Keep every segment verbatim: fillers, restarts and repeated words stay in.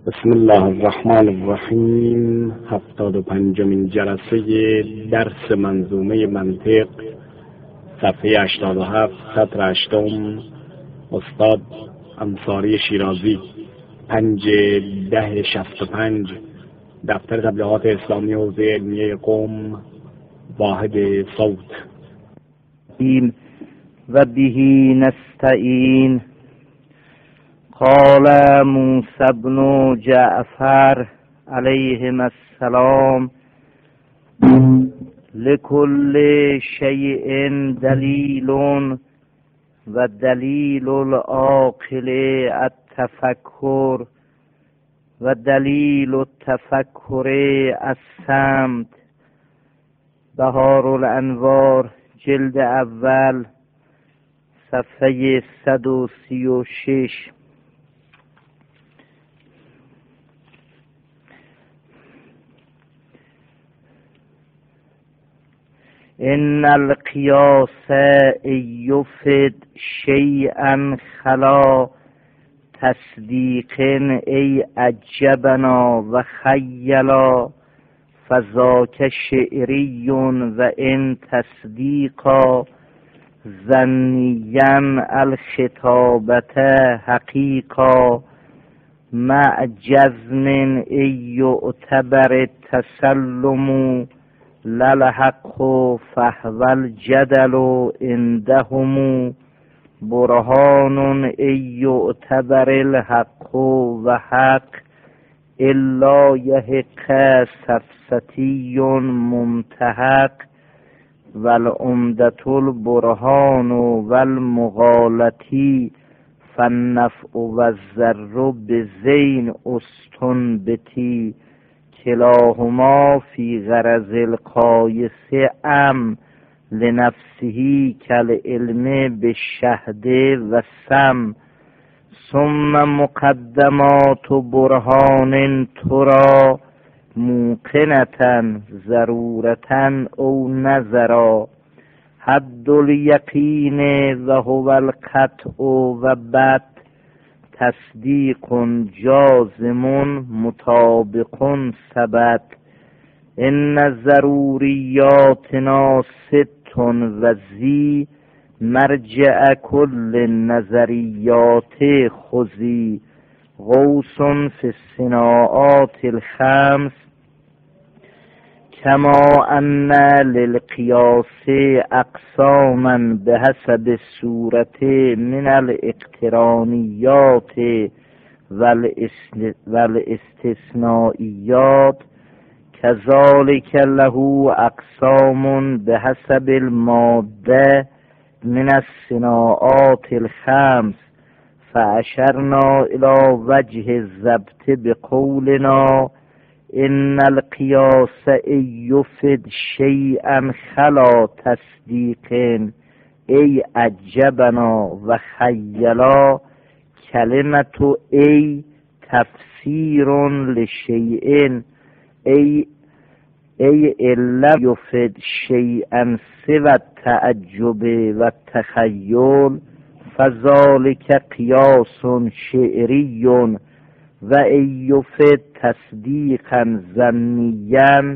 بسم الله الرحمن الرحیم. هفتاد و پنجمین جلسه درس منظومه منطق، صفحه هشتاد و هفت، سطر هشتم، استاد انصاری شیرازی، پنج ده شصت و پنج، دفتر تبلیغات اسلامی حوزه علمیه قم، واحد صوت. و بهی نستعین. قال موسی بن جعفر علیهم السلام: لكل شیء دلیل و دلیل العاقل التفکر و دلیل التفکر الصمت. بهار الانوار، جلد اول، صفحه صد و سی و شش. ان القیاس یفید شیئا خلا تصدیق ای عجبنا و خیلا فذاک شعری و ان تصدیقا ظنیا الخطابت حقیقا مع جزم ای یعتبر تسلم للحق فهو الجدل عندهم برهان ای یعتبر الحق و حق الا یحق سفسطی ممتحق والعمدة البرهان والمغالطی فالنفع والضر بزین استنبتی کلاهما فی غرض القایس ام لنفسه کالعلم بالشهد و سم ثم مقدمات برهان ترا موقنة ضرورة او نظرا حد الیقین و هو القطع و بد تصدیق جازم مطابق ثبت ان ضروریاتنا ست و زی مرجع کل نظریات خذی غوث فی الصناعات الخمس کما ان للقیاس اقساما بحسب الصورت من الاقترانیات والاستثنائیات کذالک له اقسام بحسب الماده من الصناعات الخمس فاشرنا الی وجه الضبط بقولنا ان القیاس یفید شیئا خلا تصدیق ای عجبنا و خیلا کلمت ای تفسیر لشیء ای ای الا یفید شیئا سوى التعجب و التخیل فذلک قیاس شعری و ای یفید تصدیقا ظنیا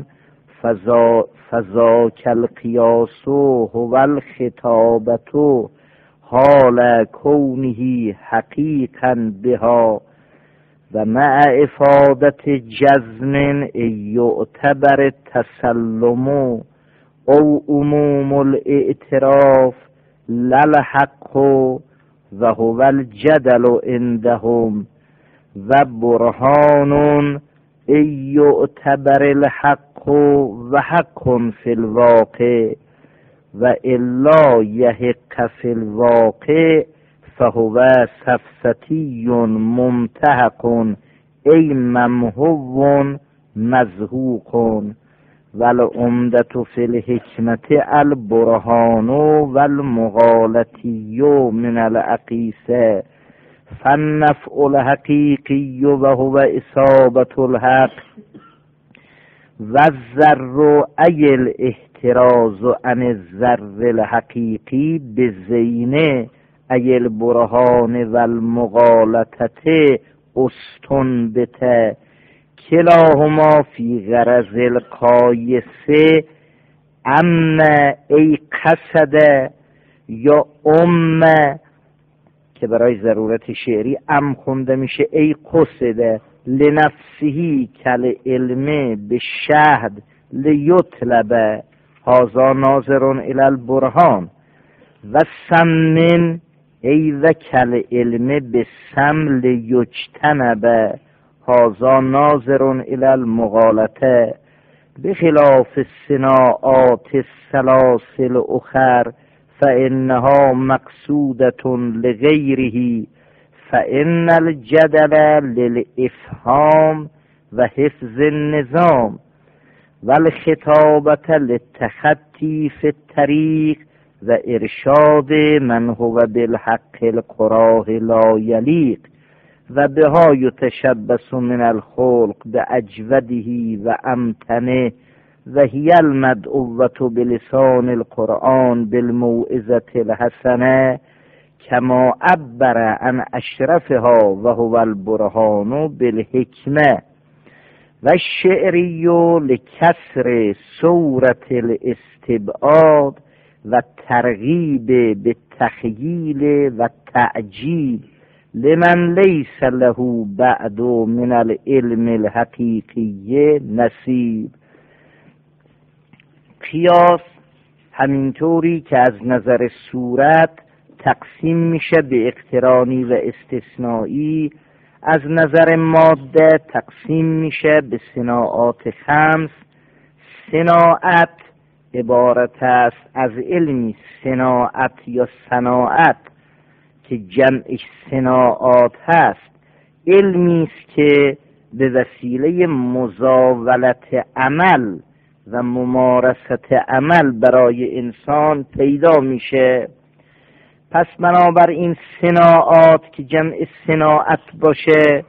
فذاک القیاس هو الخطابت حال کونه حقیقا بها و مع افادت جزم یعتبر تسلم او عموم الاعتراف للحق و هو الجدل عندهم و برهان ای یعتبر الحق و حق فی الواقع و الا یحق فی الواقع فهو سفسطی ممتحق ای ممحو مزهوق والعمدة فی الحکمت البرهان والمغالطی من العقیسه فالنفع الحقیقی و هو اصابة الحق و الضر ای الاحتراز عن الضر الحقیقی بزین ای البرهان و المغالطه استنبت کلاهما فی غرض القایسه ام ای قصد یا ام که برای ضرورت شعری ام خونده میشه ای قصده لنفسهی کل علمه به شهد لیطلب هازا ناظرون الی البرهان و سمن ای و کل علمه به سم لیجتنب هازا ناظرون الی المغالطه بخلاف صناعات السلاسل اخر فإنها مقصودة لغیره فإن الجدل للإفهام و حفظ النظام والخطابة للتخطی فی الطریق و ارشاد من هو بالحق القراه لا یلیق و بها یتشبث من الخلق باجوده و امتنه و هی المدعوة بلسان القرآن بالموعظة الحسنه کما عبر عن اشرفها و هو البرهان بالحکمه و الشعری لکسر صورت الاستبعاد و ترغیب بالتخییل و تعجیل لمن لیس له بعد من العلم الحقیقی نصیب. قیاس همینطوری که از نظر صورت تقسیم میشه به اقترانی و استثنایی، از نظر ماده تقسیم میشه به صناعات خمس. صناعت عبارت است از علمی صناعت یا صناعت که جمعش صناعات هست، علمی است که به وسیله مزاولت عمل و ممارست عمل برای انسان پیدا میشه. پس بنابراین صناعات که جمع صناعت باشه،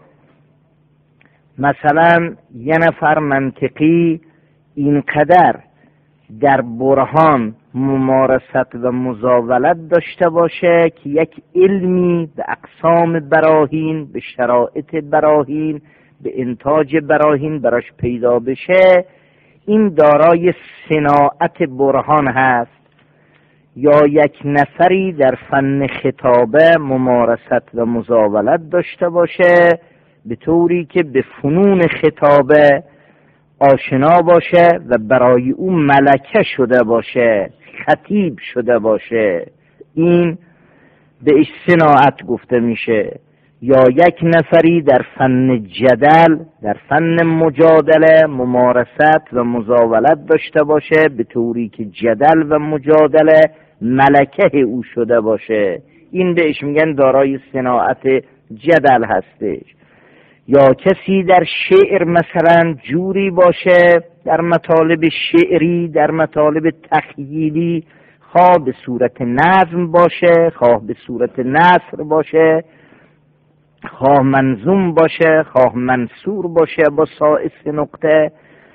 مثلا یه نفر منطقی اینقدر در برهان ممارست و مزاولت داشته باشه که یک علمی به اقسام براهین، به شرایط براهین، به انتاج براهین براش پیدا بشه، این دارای صناعت برهان هست. یا یک نفری در فن خطابه ممارست و مزاولت داشته باشه به طوری که به فنون خطابه آشنا باشه و برای او ملکه شده باشه، خطیب شده باشه، این به صناعت گفته میشه. یا یک نفری در فن جدل، در فن مجادله ممارست و مزاولت داشته باشه به طوری که جدل و مجادله ملکه او شده باشه، این بهش میگن دارای صناعت جدل هستش. یا کسی در شعر مثلا جوری باشه در مطالب شعری، در مطالب تخییلی، خواه به صورت نظم باشه، خواه به صورت نثر باشه، خواه منظوم باشه، خواه منصور باشه با سائس نقطه،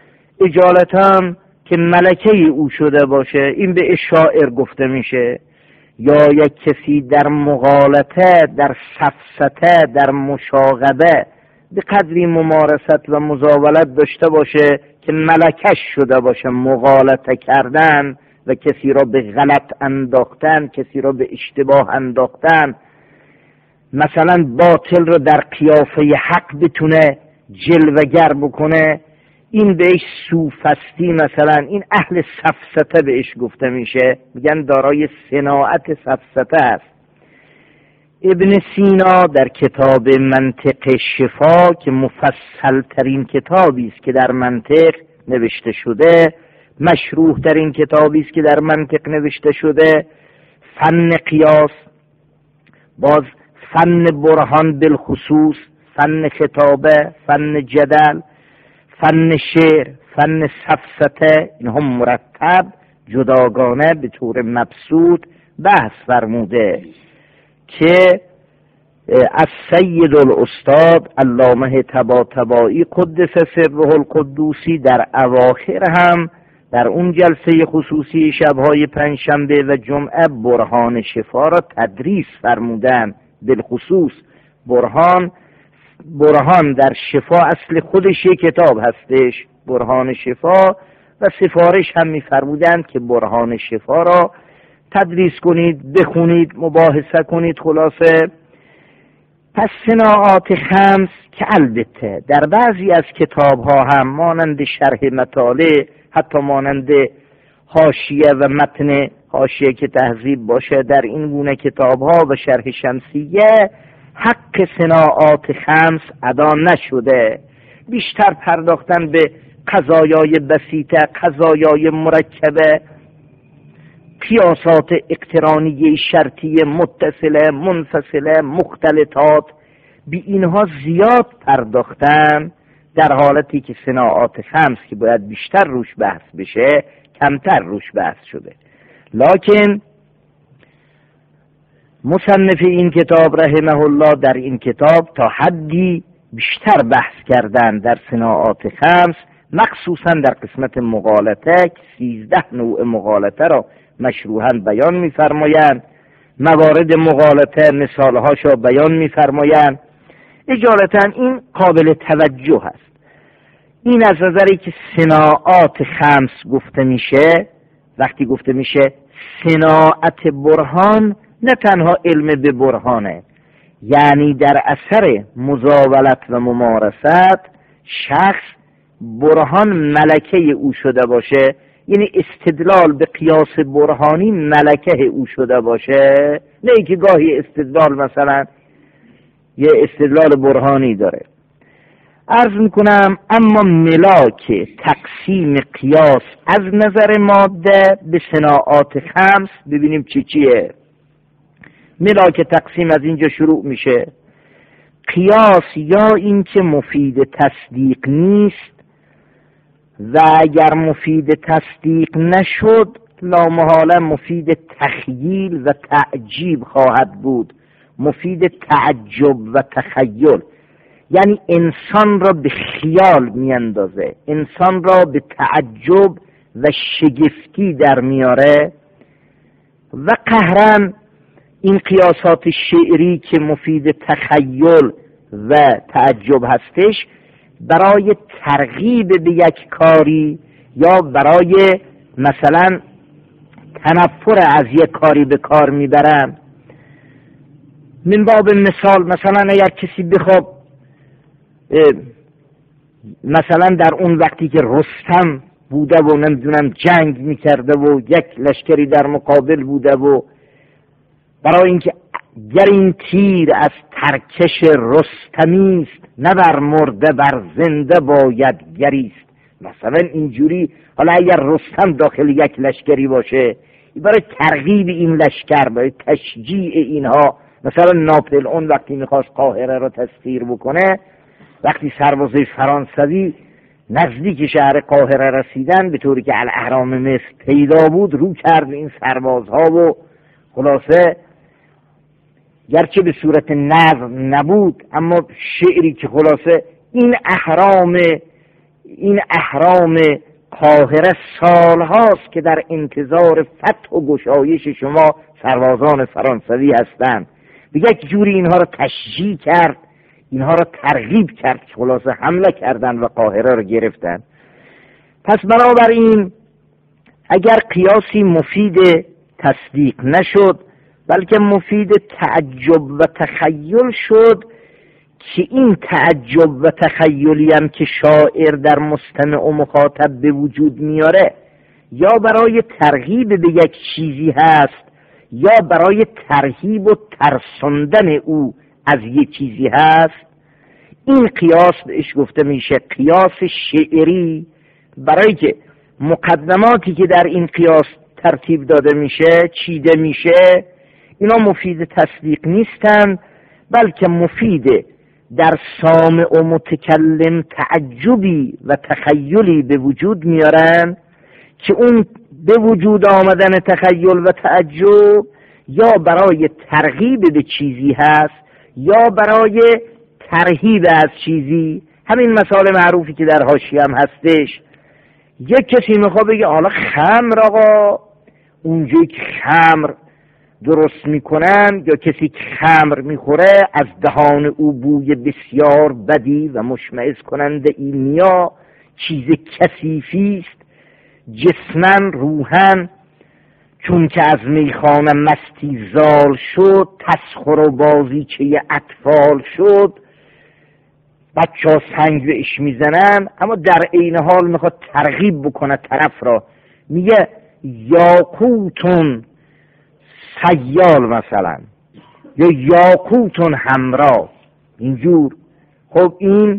اجالتا که ملکه او شده باشه، این به شاعر گفته میشه. یا یک کسی در مغالطه، در سفسطه، در مشاغبه به قدری ممارست و مزاولت داشته باشه که ملکش شده باشه، مغالطه کردن و کسی را به غلط انداختن، کسی را به اشتباه انداختن، مثلا باطل رو در قیافه حق بتونه جلوگر بکنه، این بهش سوفستی، مثلا این اهل سفسطه بهش گفته میشه، میگن دارای صناعت سفسطه است. ابن سینا در کتاب منطق شفا که مفصل ترین کتابی است که در منطق نوشته شده، مشروح ترین کتابی است که در منطق نوشته شده، فن قیاس، باز فن برهان بالخصوص، فن خطابه، فن جدل، فن شعر، فن سفسطه، اینها مرتب جداگانه به طور مبسوط بحث فرموده که از سید الاستاد علامه طباطبایی قدس سره القدوسی در اواخر هم در اون جلسه خصوصی شبهای پنجشنبه و جمعه برهان شفا را تدریس فرمودن. بالخصوص برهان برهان در شفا اصل خودش یک کتاب هستش، برهان شفا، و سفارش هم می‌فرمودند که برهان شفا را تدریس کنید، بخونید، مباحثه کنید. خلاصه پس صناعات خمس که البته در بعضی از کتاب‌ها هم مانند شرح مطالع، حتی مانند حاشیه و متن حاشیه که تهذیب باشه، در این گونه کتاب‌ها و شرح شمسیه حق صناعات خمس ادا نشده. بیشتر پرداختن به قضایای بسیطه، قضایای مرکبه، قیاسات اقترانیه، شرطیه، متصله، منفصله، مختلطات، بی اینها زیاد پرداختن، در حالتی که صناعات خمس که باید بیشتر روش بحث بشه کمتر روش بحث شده. لکن مصنف این کتاب رحمه الله در این کتاب تا حدی بیشتر بحث کردن در صناعات خمس، مخصوصا در قسمت مغالطه که سیزده نوع مغالطه را مشروحاً بیان می‌فرمایند، موارد مغالطه مثالهاش را بیان می‌فرمایند. اجالتا این قابل توجه است. این از نظری که صناعات خمس گفته میشه، وقتی گفته میشه صناعت برهان، نه تنها علم به برهانه، یعنی در اثر مزاولت و ممارست شخص برهان ملکه او شده باشه، یعنی استدلال به قیاس برهانی ملکه او شده باشه، نه اینکه گاهی استدلال مثلا یه استدلال برهانی داره. عرض میکنم اما ملاک تقسیم قیاس از نظر ماده به صناعات خمس ببینیم چی چیه. ملاک تقسیم از اینجا شروع میشه. قیاس یا اینکه مفید تصدیق نیست و اگر مفید تصدیق نشد لامحاله مفید تخییل و تعجیب خواهد بود، مفید تعجب و تخیل، یعنی انسان را به خیال میاندازه، انسان را به تعجب و شگفتی در میاره. و قهرن این قیاسات شعری که مفید تخیل و تعجب هستش برای ترغیب به یک کاری یا برای مثلا تنفر از یک کاری به کار میبرن. من باب مثال مثلا اگر کسی بخواد مثلا در اون وقتی که رستم بوده و نمیدونم جنگ میکرده و یک لشکری در مقابل بوده و برای اینکه گر این تیر از ترکش رستمی است نه بر مرده بر زنده باید گریست، مثلا اینجوری. حالا اگر رستم داخل یک لشکری باشه برای ترغیب این لشکر، برای تشجیع اینها، مثلا ناپل اون وقتی میخواست قاهره را تسخیر بکنه، وقتی سربازای فرانسوی نزدیک شهر قاهره رسیدن به طوری که الاهرام مصر پیدا بود، رو کرد این سربازها و خلاصه گرچه به صورت نظم نبود اما شعری که خلاصه این اهرام این اهرام قاهره سالهاست که در انتظار فتح و گشایش شما سربازان فرانسوی هستند. به یک جوری اینها را تشجیع کرد، اینها را ترغیب کرد، خلاصه حمله کردن و قاهره را گرفتن. پس بنابراین اگر قیاسی مفید تصدیق نشد بلکه مفید تعجب و تخیل شد، که این تعجب و تخیلی هم که شاعر در مستمع و مخاطب به وجود میاره یا برای ترغیب به یک چیزی هست یا برای ترهیب و ترساندن او از یک چیزی هست، این قیاس بهش گفته میشه قیاس شعری، برای که مقدماتی که در این قیاس ترتیب داده میشه، چیده میشه، اینا مفید تصدیق نیستن بلکه مفید در سامع و متکلم تعجبی و تخیلی به وجود میارن که اون به وجود آمدن تخیل و تعجب یا برای ترغیب به چیزی هست یا برای ترهیب از چیزی. همین مثال معروفی که در حاشیه هم هستش، یک کسی میخواد بگه حالا خمر آقا، اونجایی که خمر درست میکنن یا کسی که خمر میخوره از دهان او بوی بسیار بدی و مشمئز کننده این میا چیز کثیفی است، جسمن روحن، چون که از میخانه مستی زال شد، تسخر و بازیچه اطفال شد. بچه ها سنگ بهش میزنن، اما در عین حال میخواد ترغیب بکنه طرف را، میگه یاقوتون سیال مثلا، یا یاقوتون همراه، اینجور. خب این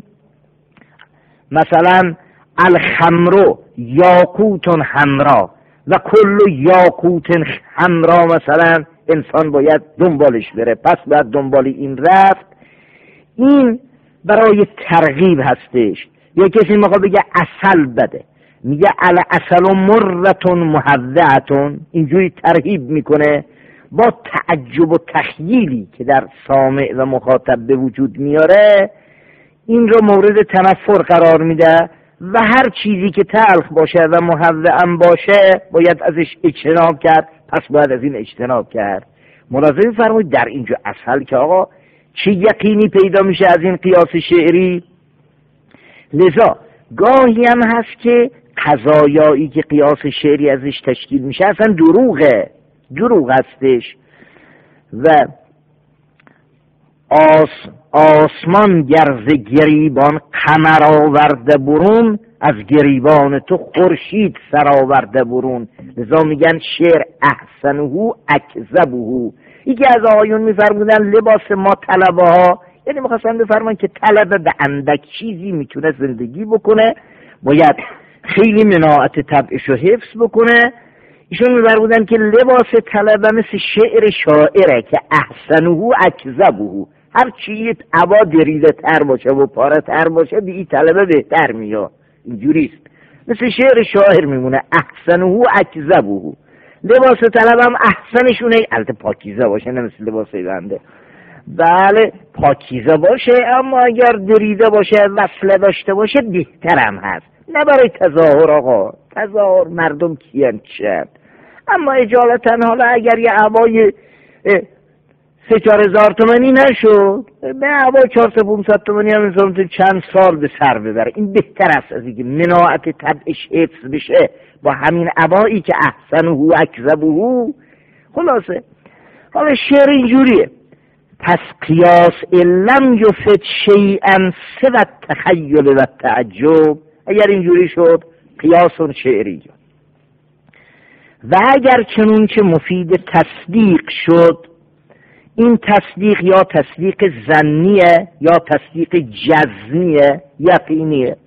مثلا الخمرو یاقوتون همراه و کل یاقوتن همراه، مثلا انسان باید دنبالش بره، پس باید دنبال این رفت. این برای ترغیب هستش. یا کسی میخواد بگه اصل بده، میگه الاصل مرتون محوعتون، اینجوری ترغیب میکنه با تعجب و تخییلی که در سامع و مخاطب به وجود میاره، این رو مورد تنفر قرار میده و هر چیزی که تلخ باشه و محوعم باشه باید ازش اجتناب کرد، پس باید از این اجتناب کرد. ملاحظه فرمایید در اینجا اصل که آقا چه یقینی پیدا میشه از این قیاس شعری. لذا گاهی هم هست که قضایایی که قیاس شعری ازش تشکیل میشه اصلا دروغه، دروغ هستش. و آس آسمان گرز گریبان قمر آورده برون، از گریبان تو خورشید سر آورده برون. لذا میگن شعر احسنه اکذبه. یکی از آقایون میفرمودن لباس ما طلبه ها، یعنی میخواستن بفرمان که طلبه به اندک چیزی میتونه زندگی بکنه، باید خیلی مناعت طبعش رو حفظ بکنه. ایشون میفرمودن که لباس طلبه مثل شعر شاعره که احسنه اکذبه، هر چی عبا دریده تر باشه و پاره تر باشه به این طلبه بهتر میاد. اینجوریست، مثل شعر شاعر میمونه احسنه اکذبه. لباس طلب هم احسنشونه البته پاکیزه باشه، نه مثل لباس بنده. بله پاکیزه باشه، اما اگر دریده باشه وصله داشته باشه بهترم هست، نه برای تظاهر. آقا تظاهر مردم کیان شد، اما اجالتا حالا اگر یه عبای سه چهار هزار تومنی نشد، به عبای چهار سه پونصد تومنی هم انسان چند سال به سر ببره، این بهتر است از اینکه مناعت طبعش حفظ بشه با همین عبایی که احسنه اکذبه. خلاصه حالا شعر اینجوریه. پس قیاس لم یفد شیئا سوى التخیل و تعجب، اگر اینجوری شد قیاس شعری. و اگر چنون که مفید تصدیق شد، این تصدیق یا تصدیق ظنیه یا تصدیق جزمیه یقینیه.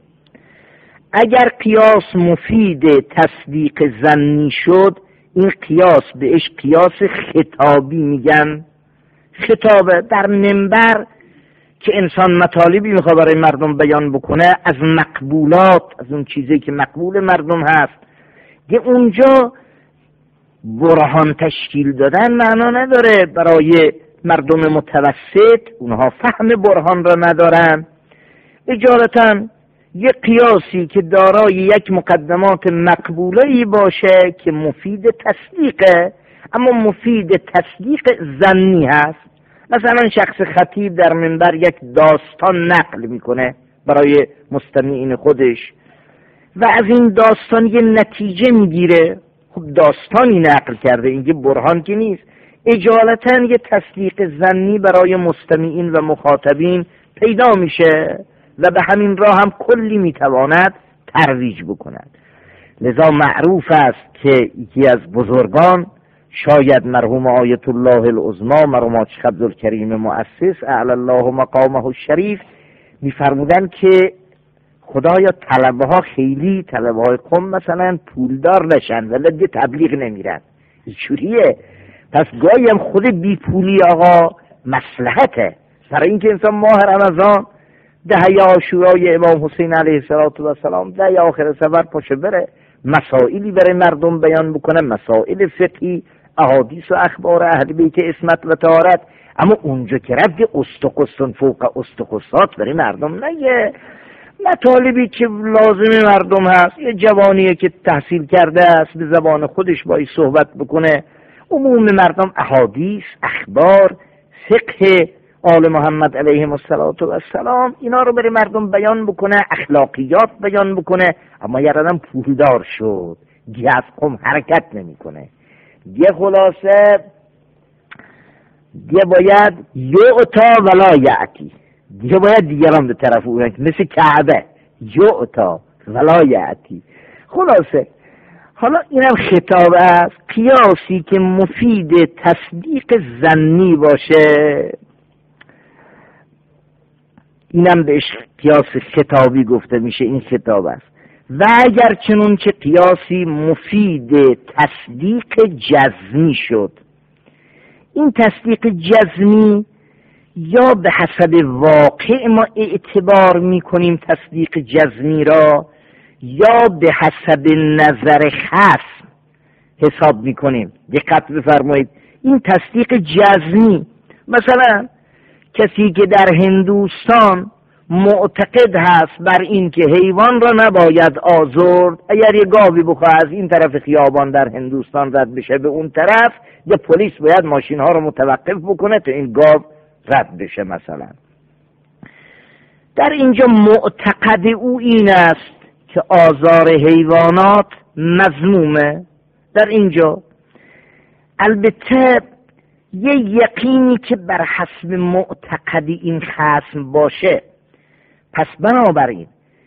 اگر قیاس مفید تصدیق ظنی شد، این قیاس بهش قیاس خطابی میگن. خطابه در منبر که انسان مطالبی میخواد برای مردم بیان بکنه، از مقبولات، از اون چیزی که مقبول مردم هست، که اونجا برهان تشکیل دادن معنا نداره برای مردم متوسط، اونها فهم برهان را ندارن. اجالتا یک قیاسی که دارای یک مقدمات مقبوله‌ای باشه که مفید تصدیقه، اما مفید تصدیق ظنی هست. مثلا شخص خطیب در منبر یک داستان نقل میکنه برای مستمعین خودش و از این داستان یه نتیجه میگیره. خب داستانی نقل کرده، اینکه برهان که نیست. اجالتا یه تصدیق ظنی برای مستمعین و مخاطبین پیدا میشه و به همین راه هم کلی میتواند ترویج بکند. لذا معروف است که یکی از بزرگان، شاید مرحوم آیت الله العظما مرحوم آقا عبدالکریم مؤسس اعلی الله مقامه الشریف میفرمودن که خدایا طلبه ها خیلی طلبه های قم مثلا پولدار نشن ولی دیگه تبلیغ نمیرن. اینجوریه. پس گاهی هم خود بی پولی آقا مصلحته، برای اینکه انسان ماه رمضان دهه عاشورای امام حسین علیه السلام دهه آخر سفر پاشه بره مسائلی برای مردم بیان بکنه، مسائل فقهی، احادیث و اخبار اهل بیت اسمت و طهارت. اما اونجا که رفت استقصن فوق استقصات برای مردم نگه. مطالبی که لازم مردم هست، یه جوانیه که تحصیل کرده است به زبان خودش باید صحبت بکنه، عموم مردم احادیث، اخبار، فقه آل محمد علیهم السلام اینا رو بره مردم بیان بکنه، اخلاقیات بیان بکنه. اما یه آدم پولدار شد دیگه از قم حرکت نمیکنه، دیگه خلاصه دیگه باید یعطا ولا یعطی، دیگه باید دیگران به طرف او، مثل کعبه یعطا ولا یعطی. خلاصه حالا اینم خطاب است، قیاسی که مفید تصدیق ظنی باشه اینم بهش قیاس خطابی گفته میشه، این خطاب است. و اگر چنون که قیاسی مفید تصدیق جزمی شد، این تصدیق جزمی یا به حسب واقع ما اعتبار میکنیم تصدیق جزمی را، یا به حسب نظر خاص حساب میکنیم. دقت بفرمایید، این تصدیق جزمی، مثلا کسی که در هندوستان معتقد هست بر این که حیوان را نباید آزرد، اگر یه گاوی بخواه از این طرف خیابان در هندوستان رد بشه به اون طرف، یه پلیس باید ماشین ها رو متوقف بکنه تا این گاو رد بشه. مثلا در اینجا معتقد او این است که آزار حیوانات مذمومه. در اینجا البته یه یقینی که بر حسب معتقدی این خصم باشه، پس بنابراین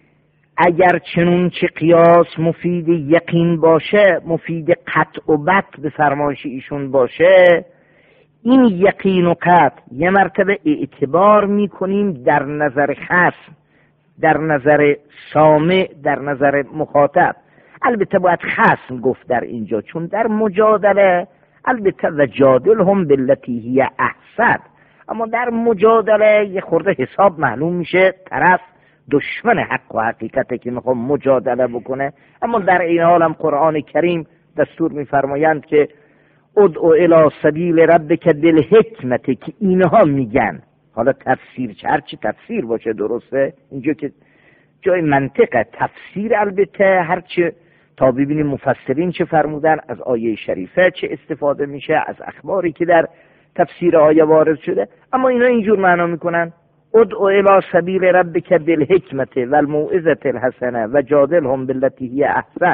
اگر چنون چه قیاس مفید یقین باشه، مفید قطع و بط به فرمایش ایشون باشه، این یقین و قطع یه مرتبه اعتبار میکنیم در نظر خصم، در نظر سامع، در نظر مخاطب. البته باید خصم گفت در اینجا، چون در مجادله البته و جادل هم بالتی هی احسن، اما در مجادله یه خورده حساب معلوم میشه طرف دشمن حق و حقیقته که میخوام مجادله بکنه. اما در این حال هم قرآن کریم دستور میفرمایند که ادعو الی سبیل ربک بالحکمت، که اینها میگن. حالا تفسیر چه هرچی تفسیر باشه درسته، اینجا که جای منطقه تفسیر، البته هرچی تا ببینیم مفسرین چه فرمودن، از آیه شریفه چه استفاده میشه، از اخباری که در تفسیر آیه وارد شده. اما اینا اینجور معنا میکنن ادعو الی سبیل ربک بالحکمت و الموعظة الحسنه و جادلهم بالتی هی احسن.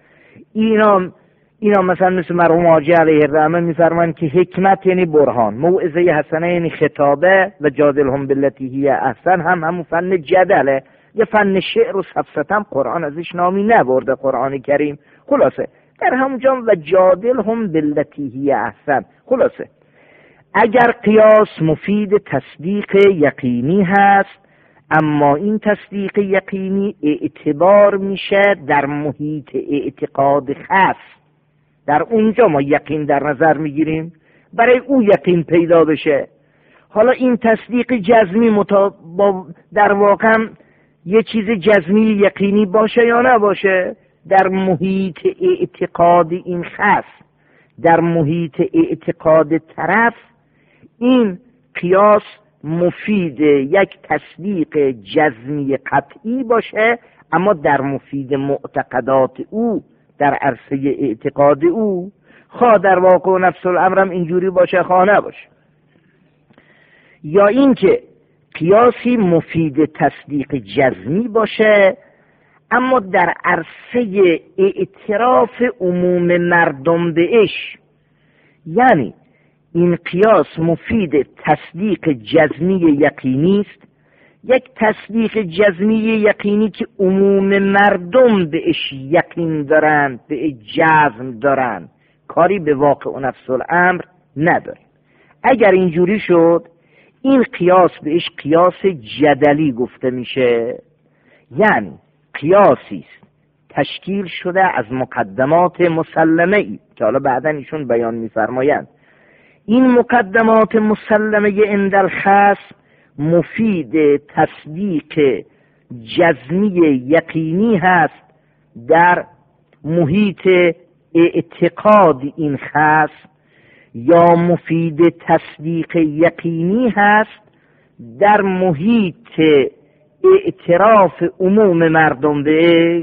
اینا اینا مثلا مثل مرحوم حاجی علیه الرحمه میفرمان که حکمت یعنی برهان، موعظه حسنه یعنی خطابه، و جادلهم بالتی هی احسن هم همون فن جدله، یه فن شعر و سفسطه هم قرآن ازش نامی نبرده قرآن کریم. خلاصه در همونجا و جادلهم بالتی هی احسن. خلاصه اگر قیاس مفید تصدیق یقینی هست، اما این تصدیق یقینی اعتبار میشه در محیط اعتقاد خاص، در اونجا ما یقین در نظر میگیریم برای او یقین پیدا بشه. حالا این تصدیق جزمی متا... در واقع یه چیز جزمی یقینی باشه یا نباشه، در محیط اعتقاد این خاص، در محیط اعتقاد طرف، این قیاس مفید یک تصدیق جزمی قطعی باشه، اما در مفید معتقدات او، در عرصه اعتقاد او، خواه در واقع و نفس الامرم اینجوری باشه خواه نباشه. یا اینکه قیاسی مفید تصدیق جزمی باشه اما در عرصه اعتراف عموم مردم بهش، یعنی این قیاس مفید تصدیق جزمی یقینی است، یک تصدیق جزمی یقینی که عموم مردم بهش یقین دارند، به جزم دارند، کاری به واقع و نفس الامر نداره. اگر اینجوری شد این قیاس بهش قیاس جدلی گفته میشه، یعنی قیاسی است تشکیل شده از مقدمات مسلمه ای که حالا بعدا ایشون بیان میفرمایند. این مقدمات مسلمه عند الخصم مفید تصدیق جزمی یقینی هست در محیط اعتقاد این خصم، یا مفید تصدیق یقینی هست در محیط اعتراف عموم مردم بهش.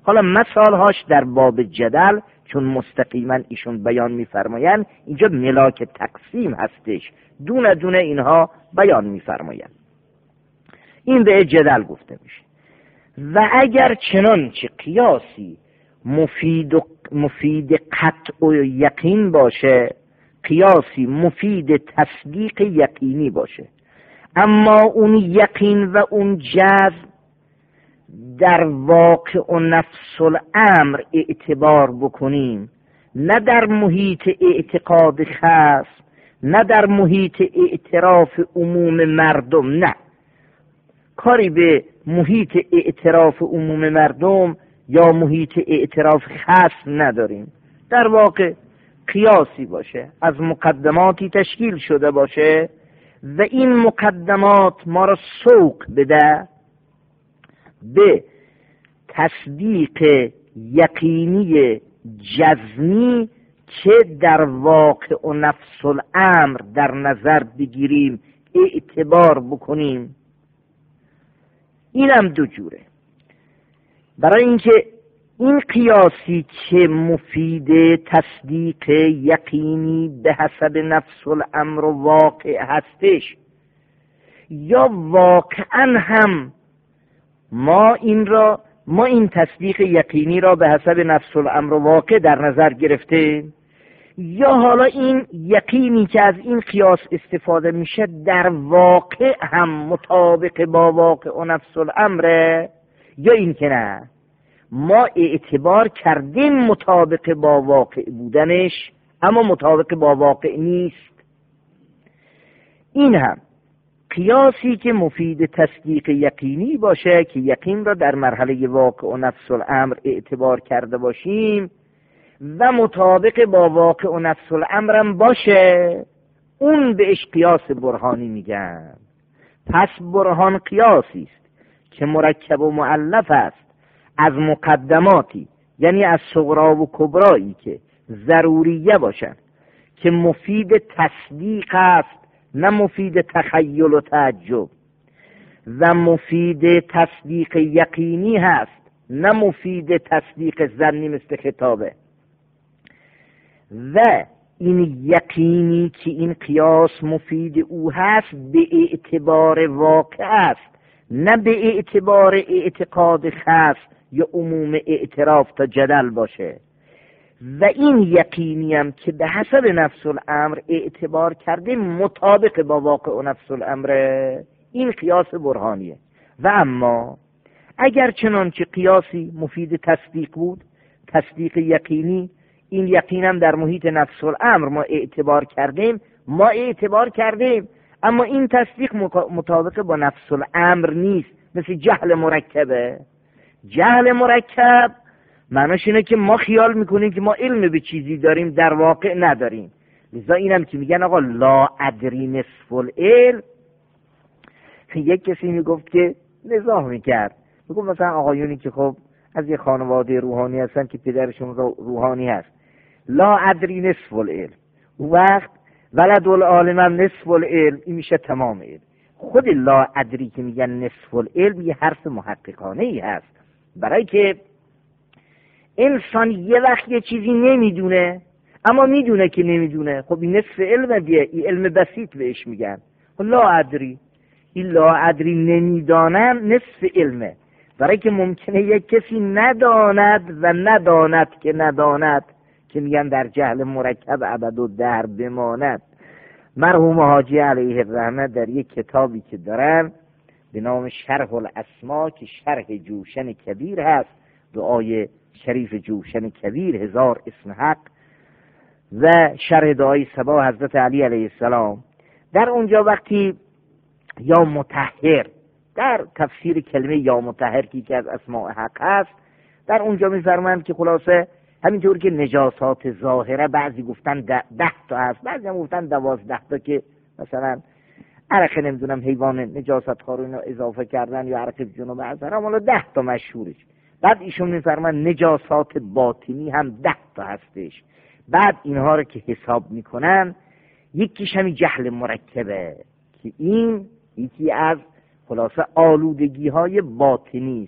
حالا مثالهاش در باب جدل چون مستقیما ایشون بیان میفرمایند اینجا ملاک تقسیم هستش، دونه دونه اینها بیان میفرمایند. این به جدل گفته میشه. و اگر چنانچه قیاسی مفید و مفید قطع و یقین باشه، قیاسی مفید تصدیق یقینی باشه، اما اون یقین و اون جزم در واقع و نفس الامر اعتبار بکنیم، نه در محیط اعتقاد خاص، نه در محیط اعتراف عموم مردم، نه کاری به محیط اعتراف عموم مردم یا محیط اعتراف خاص نداریم. در واقع قیاسی باشه، از مقدماتی تشکیل شده باشه و این مقدمات ما را سوق بده به تصدیق یقینی جزمی که در واقع و نفس الامر در نظر بگیریم، اعتبار بکنیم. اینم دو جوره. برای اینکه این قیاسی که مفید تصدیق یقینی به حسب نفس الامر و واقع هستش، یا واقعا هم ما این را ما این تصدیق یقینی را به حسب نفس الامر و واقع در نظر گرفته، یا حالا این یقینی که از این قیاس استفاده میشه در واقع هم مطابق با واقع و نفس الامره، یا این که نه ما اعتبار کردیم مطابق با واقع بودنش اما مطابق با واقع نیست. این هم قیاسی که مفید تصدیق یقینی باشه که یقین را در مرحله واقع و نفس الامر اعتبار کرده باشیم و مطابق با واقع و نفس الامرم باشه، اون بهش قیاس برهانی میگن. پس برهان قیاسی است که مرکب و مؤلف است از مقدماتی، یعنی از صغرا و کبرایی که ضروریه باشن، که مفید تصدیق است نه مفید تخیل و تعجب، و مفید تصدیق یقینی هست نه مفید تصدیق ظنی مثل خطابه. و این یقینی که این قیاس مفید او هست به اعتبار واقع است نه به اعتبار اعتقاد خاص یا عموم اعتراف تا جدل باشه. و این یقینی هم که به حسب نفس الامر اعتبار کرده مطابق با واقع و نفس الامر، این قیاس برهانیه. و اما اگر چنانچه قیاسی مفید تصدیق بود، تصدیق یقینی، این یقینم در محیط نفس الامر ما اعتبار کردیم ما اعتبار کردیم اما این تصدیق مطابق با نفس الامر نیست، مثل جهل مرکبه. جهل مرکب معناش اینه که ما خیال میکنیم که ما علم به چیزی داریم، در واقع نداریم. لذا اینم که میگن آقا لا ادری نصف العلم. یک کسی میگفت که نزاع میکرد، میگفت مثلا آقایونی که خب از یه خانواده روحانی هستن که پدرشون روحانی هست، لا ادری نصف العلم، اون وقت ولد العالم هم نصف العلم، این میشه تمام علم. خود لا ادری که میگن نصف العلم یه حرف محققانه ای هست، برای که انسان یه وقت یه چیزی نمیدونه اما میدونه که نمیدونه، خب این نصف علم دیگه، این علم بسیط بهش میگن. لا ادری، این لا ادری نمیدانم نصف علمه، برای که ممکنه یک کسی نداند و نداند که نداند، که میگن در جهل مرکب ابد و در بماند. مرحوم حاجی علیه الرحمه در یک کتابی که دارن به نام شرح الاسما که شرح جوشن کبیر هست، دعای شریف جوشن کبیر هزار اسم حق، و شرح دعای صبا حضرت علی علیه السلام، در اونجا وقتی یا مطهر، در تفسیر کلمه یا مطهر که از اسماء حق هست، در اونجا میفرمایند که خلاصه همینطور که نجاسات ظاهره بعضی گفتن ده, ده تا هست، بعضی هم گفتن دوازده تا، که مثلا عرق نمیدونم حیوان نجاست ها رو اینا اضافه کردن یا عرق جنوب اثر، اما ده تا مشهورش. بعد ایشون میفرمایند نجاسات باطنی هم ده تا هستش. بعد اینها رو که حساب میکنن یکیش همین جهل مرکبه که این یکی از خلاصه آلودگی های باطنی است.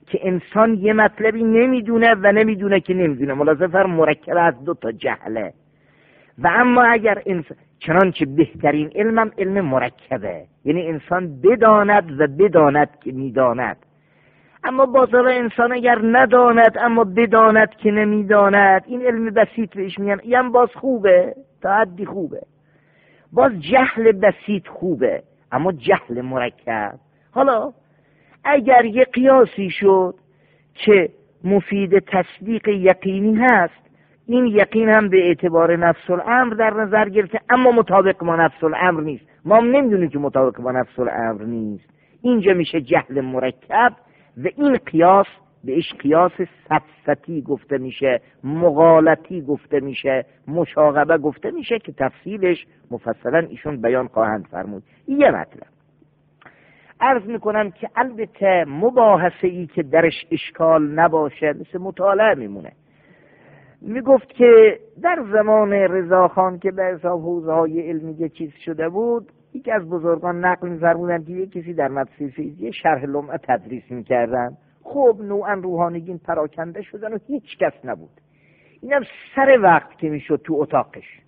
که انسان یه مطلبی نمیدونه و نمیدونه که نمیدونه. ملاحظه فرم مرکب از دو تا جهله. و اما اگر انسان، چنانچه بهترین علمم علم مرکبه، یعنی انسان بداند و بداند که میداند. اما بازار انسان اگر نداند اما بداند که نمیداند، این علم بسیط بهش میگن. این باز خوبه، تا حدی خوبه. باز جهل بسیط خوبه، اما جهل مرکب. حالا اگر یه قیاسی شد که مفید تصدیق یقینی هست، این یقین هم به اعتبار نفس الامر در نظر گرفته، اما مطابق با نفس الامر نیست. ما هم نمیدونیم که مطابق با نفس الامر نیست. اینجا میشه جهل مرکب و این قیاس بهش قیاس سفسطی گفته میشه، مغالطی گفته میشه، مشاغبه گفته میشه که تفصیلش مفصلا ایشون بیان خواهند فرمود. یه مطلب عرض میکنم که البته مباحثه ای که درش اشکال نباشه مثل مطالعه میمونه. میگفت که در زمان رضاخان که به حساب حوزه های علمی چیز شده بود، یکی از بزرگان نقل می‌فرمودند که یک کسی در مدرسه فیزیک شرح لمعه تدریس می‌کردن. خب نوعا روحانیین پراکنده شدن و هیچ کس نبود. اینم سر وقت که میشد تو اتاقش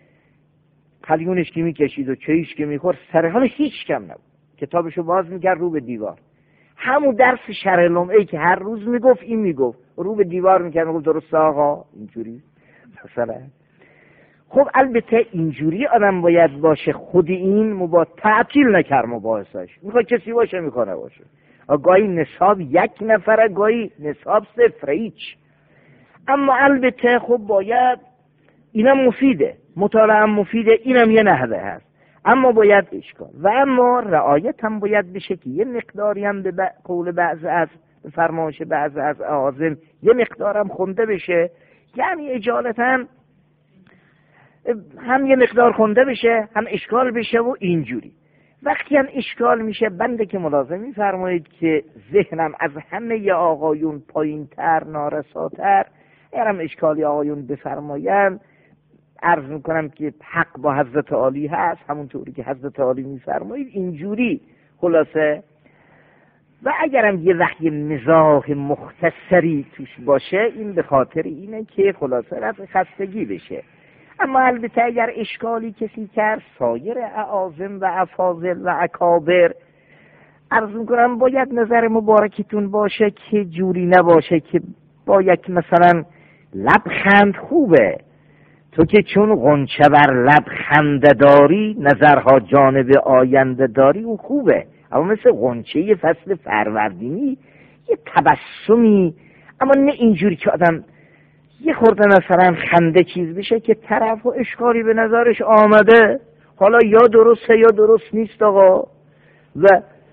قلیونش که میکشید و چایش که میخورد، سر حال هیچ کم نبود. کتابشو باز میکرد رو به دیوار، همون درس شرح لمعه که هر روز میگفت این میگفت، رو به دیوار میکرد میگفت درست آقا اینجوری مثلا. خب البته اینجوری آدم باید باشه. خود این مبا تعطیل نکر مباحثش، میخواد کسی باشه میکنه باشه. گاهی نصاب یک نفره، گاهی نصاب صفر هیچ. اما البته خب باید، اینم مفیده، مطالعه هم مفیده، اینم یه نحوه هست، اما باید اشکال. و اما رعایت هم باید بشه که یه مقداری هم به قول بعض از فرمایش بعض از اعاظم یه مقدار هم خونده بشه، یعنی اجالتا هم یه مقدار خونده بشه هم اشکال بشه و اینجوری. وقتی هم اشکال میشه، بنده که ملازم میفرمایید که ذهنم از همه ی آقایون پایین تر نارساتر، اگرم اشکالی آقایون بفرماین عرض میکنم که حق با حضرت عالی هست، همونطوری که حضرت عالی میفرمایید اینجوری خلاصه. و اگرم یه وحی مزاح مختصری توش باشه، این به خاطر اینه که خلاصه رفع خستگی بشه. اما البته اگر اشکالی کسی کرد، سایر اعاظم و افاضل و اکابر عرض میکنم باید نظر مبارکتون باشه که جوری نباشه که با یک مثلا لبخند خوبه، تو که چون غنچه بر لب خنده داری، نظرها جانب آینده داری و خوبه. اما مثل غنچه فصل فروردینی یه تبسمی، اما نه اینجوری که آدم یه خورده مثلا خنده چیز بشه که طرف و اشکالی به نظرش آمده، حالا یا درسته یا درست نیست آقا، و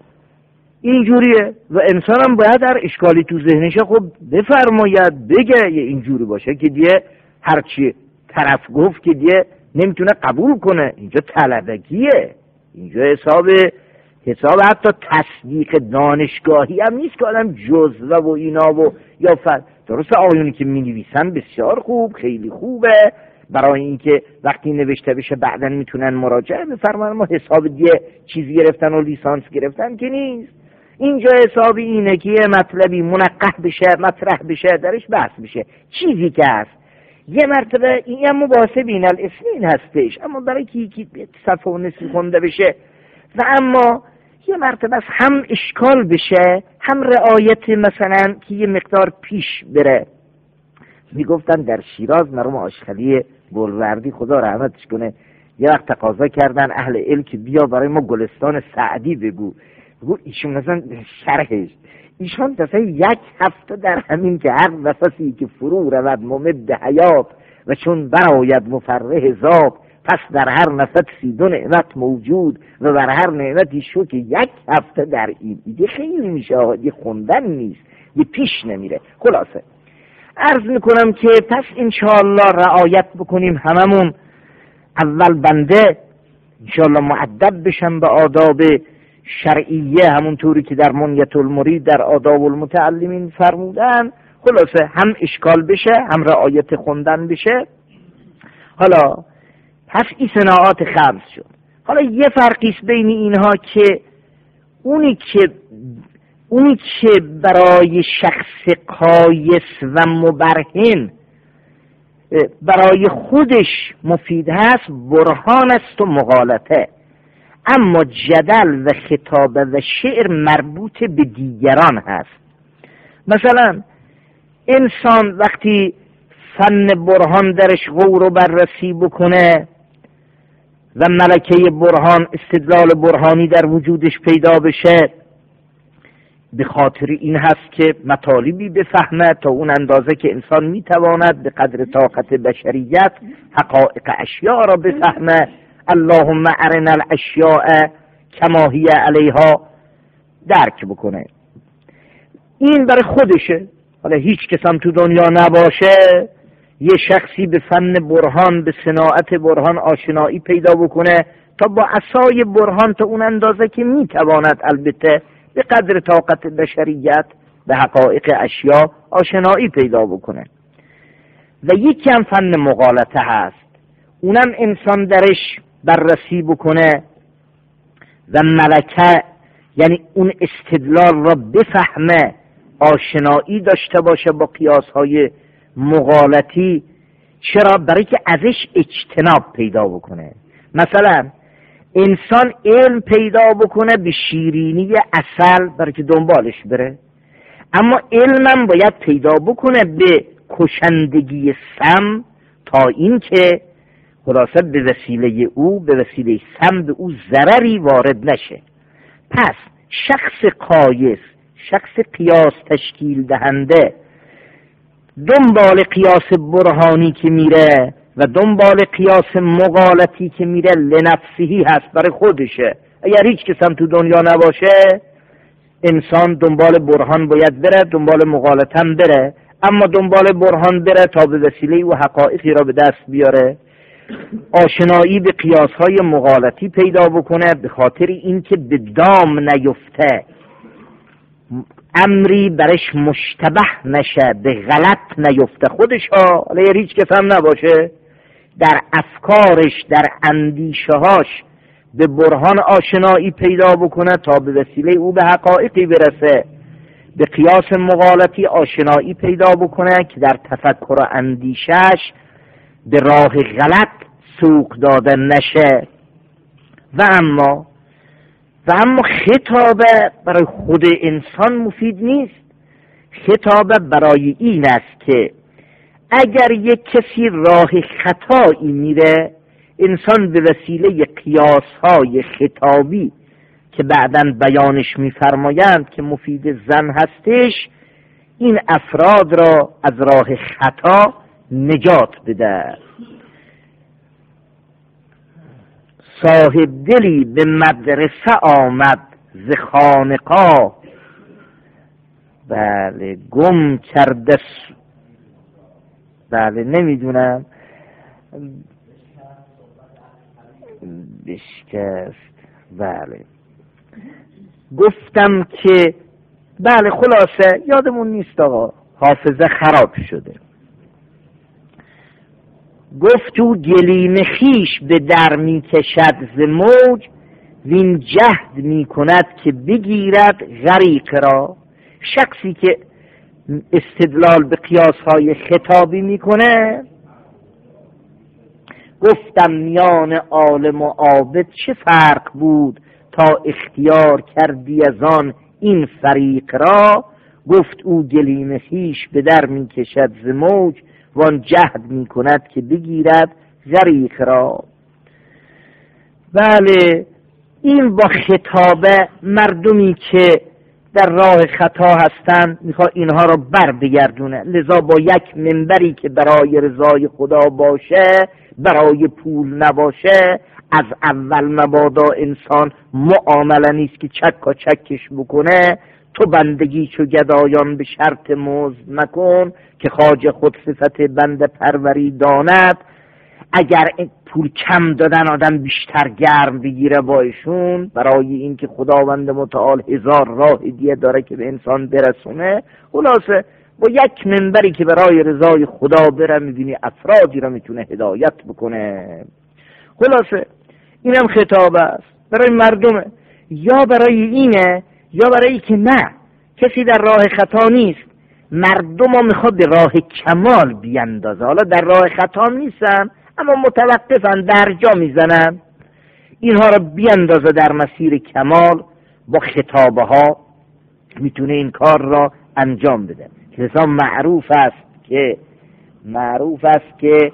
اینجوریه. و انسان هم باید در اشکالی تو ذهنش خب بفرماید بگه، یه اینجوری باشه که دیگه هرچی طرف گفت که دیگه نمیتونه قبول کنه. اینجا طلبگیه، اینجا حساب حساب حتی تصدیق دانشگاهی هم نیست که آدم جزوه و اینا و یا فر درسته. آقایونی که می نویسن بسیار خوب، خیلی خوبه، برای اینکه وقتی نوشته بشه بعداً میتونن مراجعه بفرماین. ما حساب دیگه چیزی گرفتن و لیسانس گرفتن که نیست. اینجا حساب اینه که یه مطلبی منقح بشه، مطرح بشه، درش بحث بشه، چیزی که هست. یه مرتبه این هم مباحثه بین الاسمین هستش، اما برای که یکی صفحه و نصفی خونده بشه و اما یه مرتبه هم اشکال بشه هم رعایت مثلا که یه مقدار پیش بره. میگفتن در شیراز مرحوم آشخلی بولوردی خدا رحمتش کنه یه وقت تقاضا کردن اهل علم که بیا برای ما گلستان سعدی بگو. بگو ایشون مثلا شرحش ایشان دفعه یک هفته در همین که هر نفسی که فرو رود ممد حیات و چون برآید مفرح ذاب، پس در هر نفسی دو نعمت موجود و بر هر نعمتی شو که یک هفته در این دیگه خیلی میشه آقا، دیگه خوندن نیست، دیگه پیش نمیره. خلاصه عرض میکنم که پس انشاءالله رعایت بکنیم هممون. اول بنده انشاءالله معدب بشم به آداب شرعیه، همونطوری که در منیت المرید در آداب المتعلمین فرمودن. خلاصه هم اشکال بشه هم رعایت خوندن بشه. حالا پس این صناعات خمس شد. حالا یه فرقیست بین اینها که اونی که اونی که برای شخص قایس و مبرهن برای خودش مفید هست برهان است و مغالطه، اما جدل و خطابه و شعر مربوط به دیگران هست. مثلا انسان وقتی فن برهان درش غور و بررسی بکنه و ملکه برهان، استدلال برهانی در وجودش پیدا بشه، به خاطر این هست که مطالبی بفهمه تا اون اندازه که انسان میتواند به قدر طاقت بشریت حقایق اشیاء را بفهمه. اللهم ارنا الاشیاء کما هی علیها درک بکنه. این برای خودشه. حالا هیچ کس هم تو دنیا نباشه یه شخصی به فن برهان، به صناعت برهان آشنایی پیدا بکنه تا با عصای برهان تا اون اندازه که میتواند، البته به قدر طاقت بشریت، به حقایق اشیاء آشنایی پیدا بکنه. و یکی هم فن مغالطه هست، اونم انسان درش بررسی بکنه و ملکه، یعنی اون استدلال را بفهمه، آشنایی داشته باشه با قیاسهای مغالطی. چرا؟ برای که ازش اجتناب پیدا بکنه. مثلا انسان علم پیدا بکنه به شیرینی عسل برای که دنبالش بره، اما علمم باید پیدا بکنه به کشندگی سم تا این که خلاصه به وسیله او، به وسیله سم به او ضرری وارد نشه. پس شخص قایس، شخص قیاس تشکیل دهنده دنبال قیاس برهانی که میره و دنبال قیاس مغالطی که میره لنفسهی هست، برای خودشه. اگر هیچ کس هم تو دنیا نباشه انسان دنبال برهان باید بره، دنبال مغالطه بره، اما دنبال برهان بره تا به وسیله او حقایقی را به دست بیاره، آشنایی به قیاسهای مغالطی پیدا بکنه، به خاطر اینکه به دام نیفته، امری برش مشتبه نشه، به غلط نیفته. خودش ها، حالا هیچ کس هم نباشه، در افکارش، در اندیشه هاش به برهان آشنایی پیدا بکنه تا به وسیله او به حقایقی برسه، به قیاس مغالطی آشنایی پیدا بکنه که در تفکر و اندیشش به راه غلط سوق داده نشه. و اما و اما خطابه برای خود انسان مفید نیست. خطابه برای این است که اگر یک کسی راه خطایی میره، انسان به وسیله قیاسهای خطابی که بعداً بیانش میفرمایند که مفید زن هستش، این افراد را از راه خطا نجات بده. صاحب دلی به مدرسه آمد ز خانقاه، بله گم کرده س... بله نمیدونم بشکست. بله گفتم که بله خلاصه یادمون نیست آقا، حافظه خراب شده. گفت او گلیم خیش به در می کشد ز موج، وین جهد می کند که بگیرد غریق را. شخصی که استدلال به قیاسهای خطابی می کنه، گفتم میان عالم و عابد چه فرق بود تا اختیار کردی از آن این فریق را. گفت او گلیم خیش به در می کشد ز موج، وان جهد می کند که بگیرد غریق را. بله این با خطابه مردمی که در راه خطا هستند میخواد اینها را بر بگردونه. لذا با یک منبری که برای رضای خدا باشه، برای پول نباشه، از اول مبادا انسان معامله نیست که چکا چکش بکنه. تو بندگی چو گدایان به شرط مزد مکن، که خواجه خود صفت بنده پروری داند. اگر پول کم دادن آدم بیشتر گرم بگیره با ایشون، برای این که خداوند متعال هزار راه دیگه داره که به انسان برسونه. خلاصه با یک منبری که برای رضای خدا بره، میبینی افرادی را میتونه هدایت بکنه. خلاصه اینم خطاب است برای مردمه، یا برای اینه یا برای که نه کسی در راه خطا نیست، مردم رو میخواد به راه کمال بیندازه. حالا در راه خطا نیستن اما متوقفن، درجا میزنن، اینها رو بیندازه در مسیر کمال. با خطابه ها میتونه این کار را انجام بده. لذا معروف است که معروف است که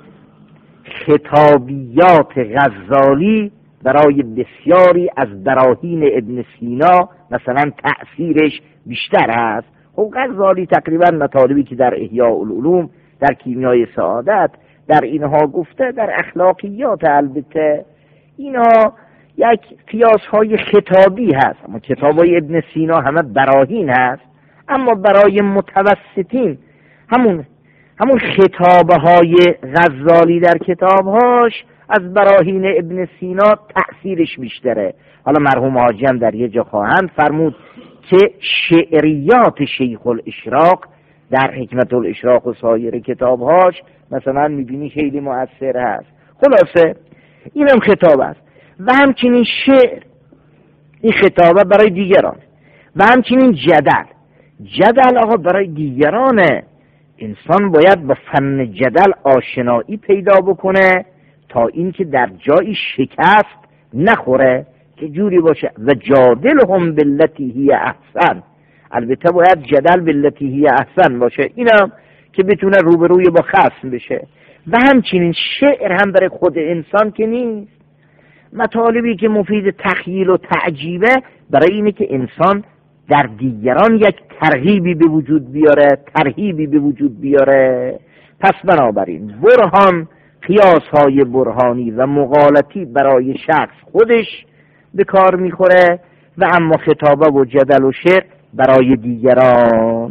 خطابیات غزالی برای بسیاری از براهین ابن سینا مثلا تأثیرش بیشتر است. خب غزالی تقریبا مطالبی که در احیاء العلوم، در کیمیای سعادت، در اینها گفته، در اخلاقیات البته اینها یک قیاس های خطابی هست، اما کتاب های ابن سینا همه براهین هست. اما برای متوسطین همون همون خطابه های غزالی در کتابهاش از براهین ابن سینا تأثیرش بیشتره. حالا مرحوم حاجی هم در یه جا خواهند فرمود که شعریات شیخ الاشراق در حکمت الاشراق و سایر کتابهاش مثلا میبینی خیلی مؤثر هست. خلاصه اینم خطاب است و همچنین شعر، این خطابه برای دیگران، و همچنین جدل. جدل آقا برای دیگرانه. انسان باید با فن جدل آشنایی پیدا بکنه تا اینکه در جایی شکست نخوره که جوری باشه. و جادلهم باللتی هی احسن، البته باید جدل باللتی هی احسن باشه، اینم که بتونه روبروی با خصم بشه. و همچنین شعر هم برای خود انسان که نیست، مطالبی که مفید تخیل و تعجیبه برای اینه که انسان در دیگران یک ترغیبی به وجود بیاره، ترهیبی به وجود بیاره. پس بنابراین برهان، قیاس‌های برهانی و مقالطی برای شخص خودش به کار میخوره و اما خطابه و جدل و شعر برای دیگران.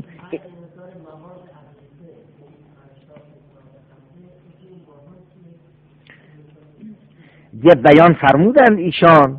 یه بیان فرمودند ایشان،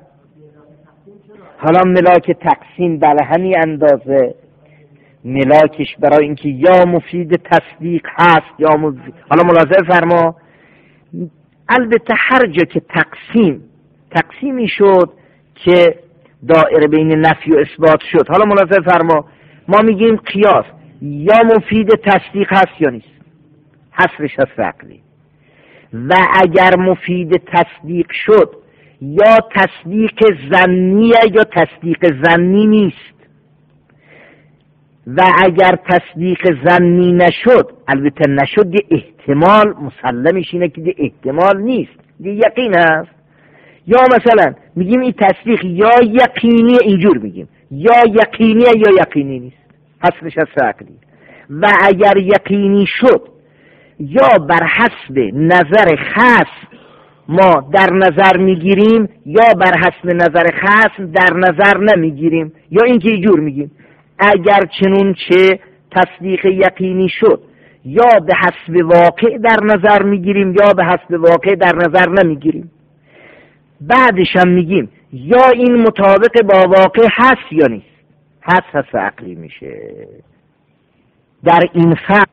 حالا ملاک تقسیم بله همین اندازه، ملاکش برای اینکه یا مفید تصدیق هست یا مفید. حالا ملاحظه فرما، البته هر جا که تقسیم تقسیمی شد که دائره بین نفی و اثبات شد، حالا ملاحظه فرما ما میگیم قیاس یا مفید تصدیق هست یا نیست، حصرش هست عقلی. و اگر مفید تصدیق شد یا تصدیق ظنیه یا تصدیق ظنی نیست. و اگر تصدیق ظنی نشد، البته نشد، یه احتمال مسلمش اینه که یه احتمال نیست، یه یقین هست. یا مثلا میگیم این تصدیق یا یقینی، اینجور میگیم یا یقینیه یا یقینی نیست، حسبش از عقلی. و اگر یقینی شد یا بر حسب نظر خاص ما در نظر میگیریم یا بر حسب نظر خاص در نظر نمیگیریم، یا اینکه اینجور میگیم اگر چنون چه تصدیق یقینی شد یا به حسب واقع در نظر میگیریم یا به حسب واقع در نظر نمیگیریم. بعدش هم میگیم یا این مطابق با واقع هست یا نیست، هست هست عقلی میشه. در این فرق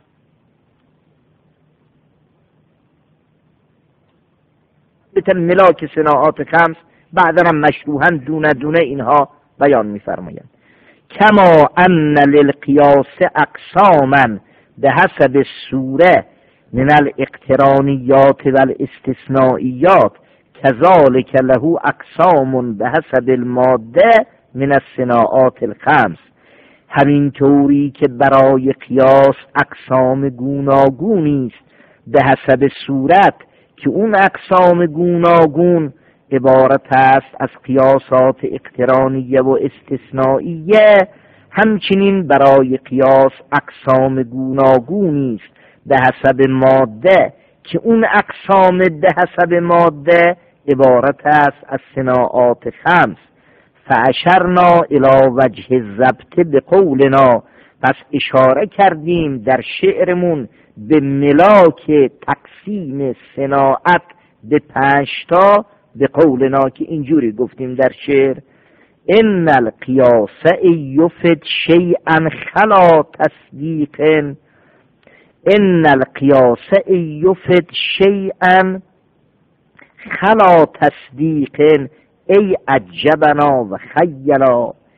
به ملاک صناعات خمس بعدا هم مشروحاً دونه دونه اینها بیان میفرمایند. کما ان للقیاس اقساما به حسب الصوره من الاقترانیات و الاستثنائیات کذالک له اقسام به حسب الماده من الصناعات الخمس. همین طوری که برای قیاس اقسام گوناگونی است به حسب صورت که اون اقسام گوناگون عبارت است از قیاسات اقترانیه و استثنائیه، همچنین برای قیاس اقسام گوناگونی است به حسب ماده که اون اقسام به حسب ماده عبارت است از صناعات خمس. فاشرنا الی وجه الضبط بقولنا، پس اشاره کردیم در شعرمون به ملاک تقسیم صناعت به پنجتا به قولنا که اینجوری گفتیم در شعر: ان القیاس یفد شیئا خلا تصدیق، ان القیاس یفد شیئا خلا تصدیق ای عجبنا و خیلا.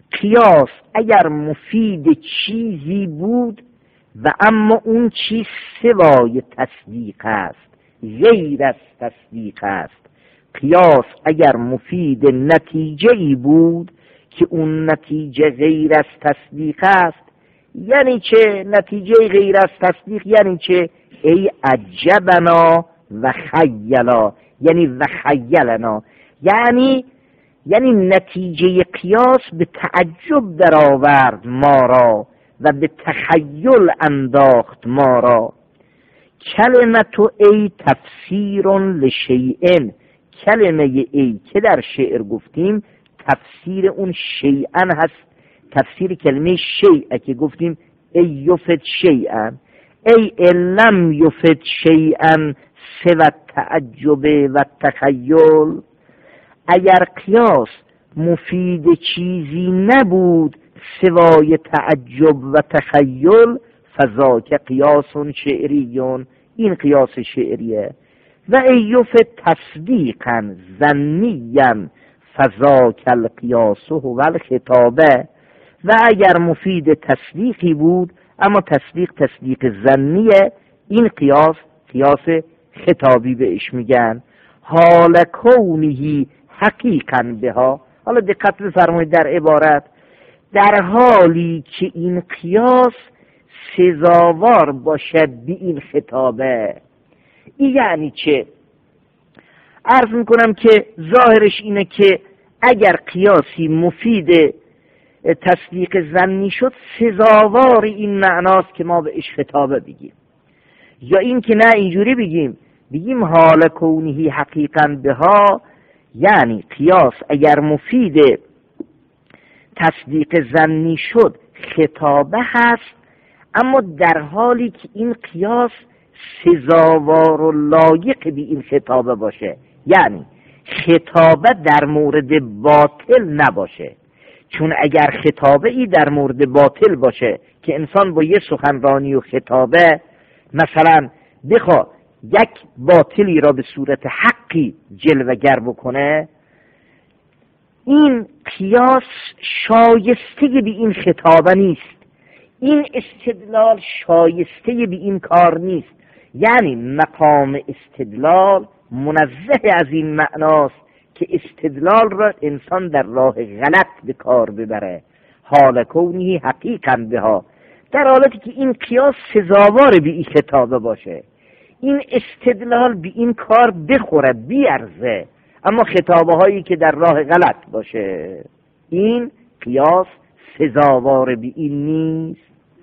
قیاس اگر مفید چیزی بود و اما اون چیز سوای تصدیق است، غیر از تصدیق است. قیاس اگر مفید نتیجه ای بود که اون نتیجه غیر از تصدیق است. یعنی چه نتیجه غیر از تصدیق؟ یعنی چه؟ ای عجبنا و خیلا، یعنی و خیلنا، یعنی یعنی نتیجه قیاس به تعجب در آورد ما را و به تخیل انداخت ما را. کلمت ای تفسیر لشیئن، کلمه ای که در شعر گفتیم تفسیر اون شیئن هست، تفسیر کلمه شیئه که گفتیم ای یفت شیئن، ای لم یفت شیئن سوى تعجب و تخیل. اگر قیاس مفید چیزی نبود سوای تعجب و تخیل، فذاک قیاس شعریون، این قیاس شعریه. و ایوف تصدیقا ظنیا فذاک القیاس هو الخطابه. و اگر مفید تصدیقی بود اما تصدیق تصدیق ظنیه، این قیاس قیاس خطابی بهش میگن. حال کونهی حقیقا بها، حالا دقت بفرمایید در عبارت، در حالی که این قیاس سزاوار باشد به این خطابه. این یعنی چه؟ عرض میکنم که ظاهرش اینه که اگر قیاسی مفید تصدیق ظنی شد سزاوار این معناست که ما بهش خطابه بگیم، یا این که نه اینجوری بگیم بگیم حال کونهی حقیقا بها، یعنی قیاس اگر مفید تصدیق ظنی شد خطابه هست، اما در حالی که این قیاس سزاوار و لایق به این خطابه باشه، یعنی خطابه در مورد باطل نباشه. چون اگر خطابه ای در مورد باطل باشه که انسان با یه سخنرانی و خطابه مثلا بخوا یک باطلی را به صورت حقی جلوگر بکنه، این قیاس شایسته به این خطابه نیست، این استدلال شایسته به این کار نیست. یعنی مقام استدلال منزه از این معناست که استدلال را انسان در راه غلط به کار ببره. حال کونی حقیقا بها، در حالتی که این قیاس سزاوار به این خطابه باشه، این استدلال به این کار بخوره بیارزه، اما خطابه هایی که در راه غلط باشه این قیاس سزاوار به این نیست.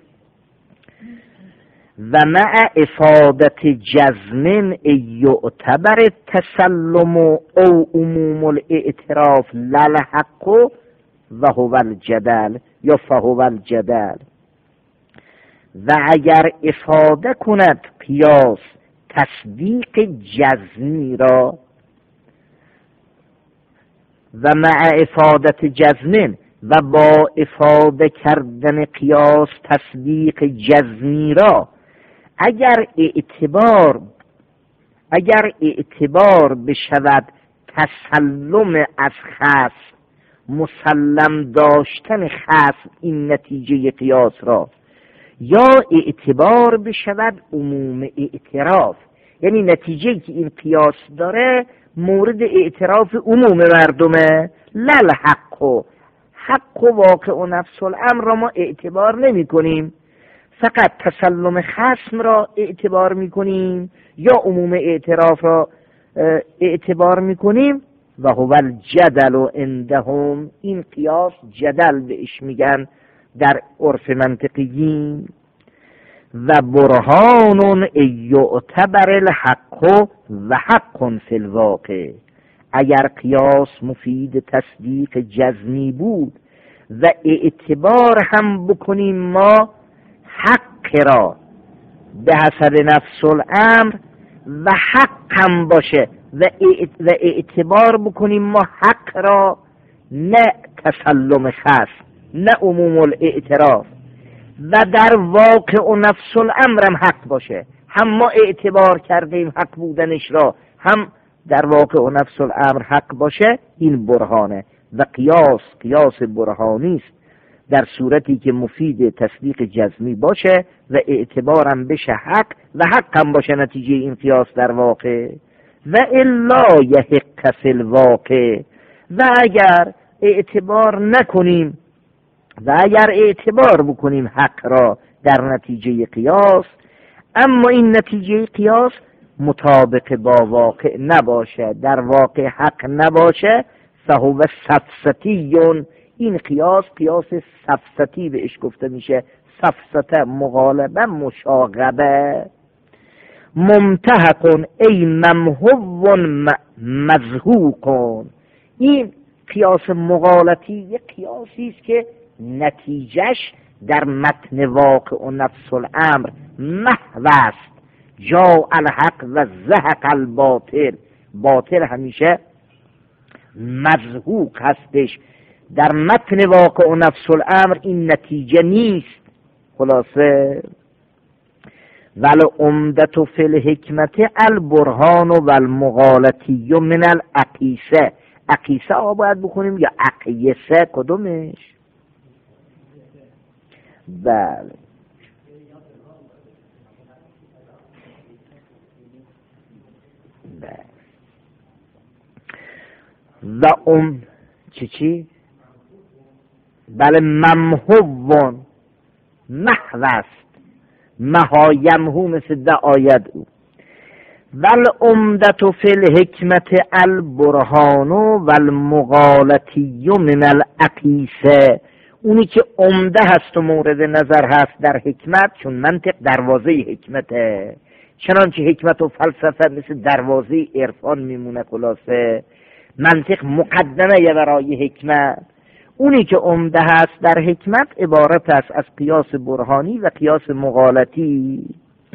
و مع افادت جزم یعتبر تسلم او عموم الاعتراف للحق و هو الجدل یا فهو الجدل. و اگر افاده کند قیاس تصدیق جزمی را، و مع افادت جزم، و با افاده کردن قیاس تصدیق جزمی را، اگر اعتبار اگر اعتبار بشود تسلم از خصم، مسلم داشتن خصم این نتیجه قیاس را، یا اعتبار بشود عموم اعتراف، یعنی نتیجه که این قیاس داره مورد اعتراف عموم مردمه، لل حق، حق و واقع و نفس الامر را ما اعتبار نمی کنیم، فقط تسلم خصم را اعتبار می کنیم یا عموم اعتراف را اعتبار می کنیم. و هو الجدل عندهم، این قیاس جدل بهش میگن در عرف منطقیین. و برهان یعتبر الحق و حق فی الواقع، اگر قیاس مفید تصدیق جزمی بود و اعتبار هم بکنیم ما حق را به حسب نفس الامر و حق هم باشه و اعتبار بکنیم ما حق را، نه تسلم خصم نه عموم الاعتراف، و در واقع و نفس الامر هم حق باشه، هم ما اعتبار کردیم حق بودنش را، هم در واقع و نفس الامر حق باشه، این برهانه. و قیاس قیاس برهانی است در صورتی که مفید تصدیق جزمی باشه و اعتبارم بشه حق و حق هم باشه نتیجه این قیاس در واقع. و الا یحق فی الواقع، و اگر اعتبار نکنیم و اگر اعتبار بکنیم حق را در نتیجه قیاس، اما این نتیجه قیاس مطابق با واقع نباشه، در واقع حق نباشه، فهو سفسطیون، این قیاس قیاس سفسطی بهش گفته میشه. سفسطه مغالبه مشاغبه. ممتحق ای ممحو مزهوق، این قیاس مغالطی یک قیاسی است که نتیجهش در متن واقع و نفس الامر محو است. جاء الحق و زهق الباطل، باطل همیشه مزهوق هستش، در متن واقع و نفس الامر این نتیجه نیست. خلاصه ول عمدة فی الحکمت البرهان و المغالطی من العقیسه. عقیسه ها باید بکنیم یا عقیسه، کدومش؟ بله بله و ام چی چی؟ بله ممحوون، محو است، مها یمهو مثل ده آید او. ول عمدة فی الحکمت البرهان و المغالطی من العقیسه، اونی که عمده هست و مورد نظر هست در حکمت، چون منطق دروازه حکمته، چنانچه حکمت و فلسفه مثل دروازه عرفان میمونه. خلاصه منطق مقدمه یه برای حکمت، اونی که عمده هست در حکمت عبارت است از قیاس برهانی و قیاس مغالطی.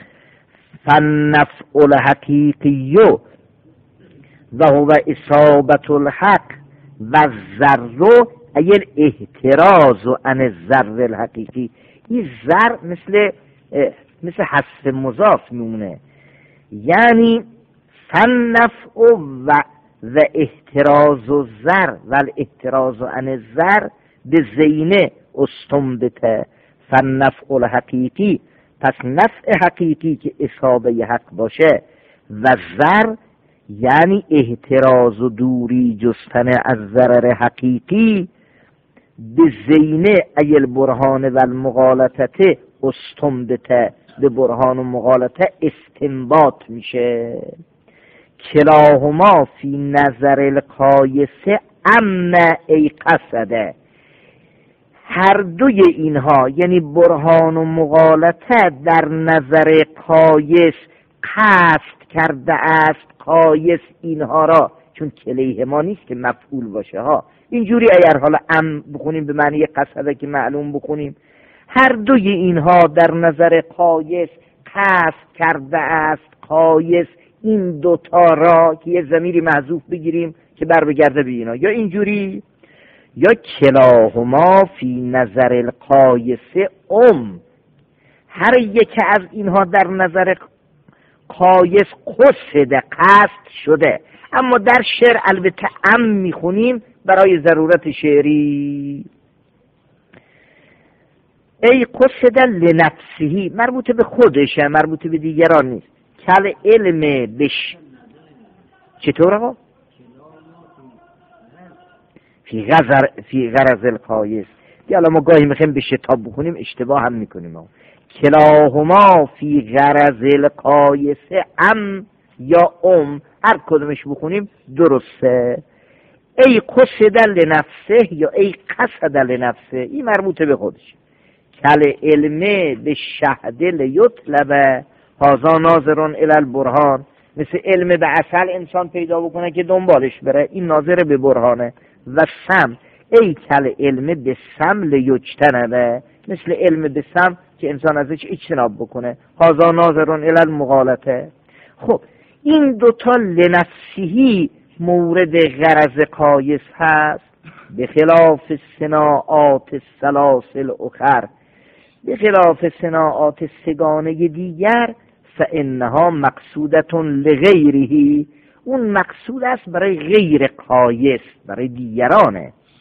فالنفع الحقیقی و هو اصابت الحق و الضر ای الاحتراز عن الضر الحقیقی. این ضر مثل مثل حذف مضاف میمونه، یعنی فالنفع و و احتراز و ضر و الاحتراز عن الضر به زینه استنبته. فالنفع الحقیقی، پس نفع حقیقی که اصابه حق باشه، و ضر یعنی احتراز و دوری جستن از ضرر حقیقی، به زینه ای البرهان و المغالطه استنبته، به برهان و مغالطه استنباط میشه. کلاهما فی نظر القایسه اما ای قصده، هر دوی اینها یعنی برهان و مغالطه در نظر قایس قصد کرده است. قایس اینها را، چون کلیه ما نیست که مفعول باشه ها، اینجوری اگر حالا ام بخونیم به معنی قصده که معلوم بخونیم، هر دوی اینها در نظر قایس قصد کرده است. قایس این دوتا را که یه ضمیری محذوف بگیریم که بر بگرده به اینا، یا اینجوری، یا کلاهما فی نظر القایسه ام، هر یک از اینها در نظر قایس قصد قصد شده، اما در شعر البته ام میخونیم برای ضرورت شعری. ای قصد لنفسهی، مربوط به خودشه، مربوط به دیگران نیست. کل علم بش چطور آقا؟ فی غزر فی غرض القایس. حالا ما گاهی میخوایم به شتاب بخونیم اشتباه هم میکنیم. کلاهما فی غرض القایس ام یا ام، هر کدومش بخونیم درسته. ای قصد لنفسه یا ای قصد لنفسه، این مربوطه به خودش. کل علم به شهد لیطلب هازا ناظرون الی البرهان، مثل علم به اصل انسان پیدا بکنه که دنبالش بره، این ناظر به برهانه. و سم ای کل علم به سم لیجتنبه، مثل علم به سم که انسان ازش اجتناب بکنه. هازا ناظرون الی المغالطه. خب این دوتا لنفسهی مورد غرض قایس هست، به خلاف صناعات السلاسل اخر، به خلاف صناعات سگانه دیگر، فانها مقصودة لغیره، اون مقصود است برای غیر قایس، برای دیگرانه.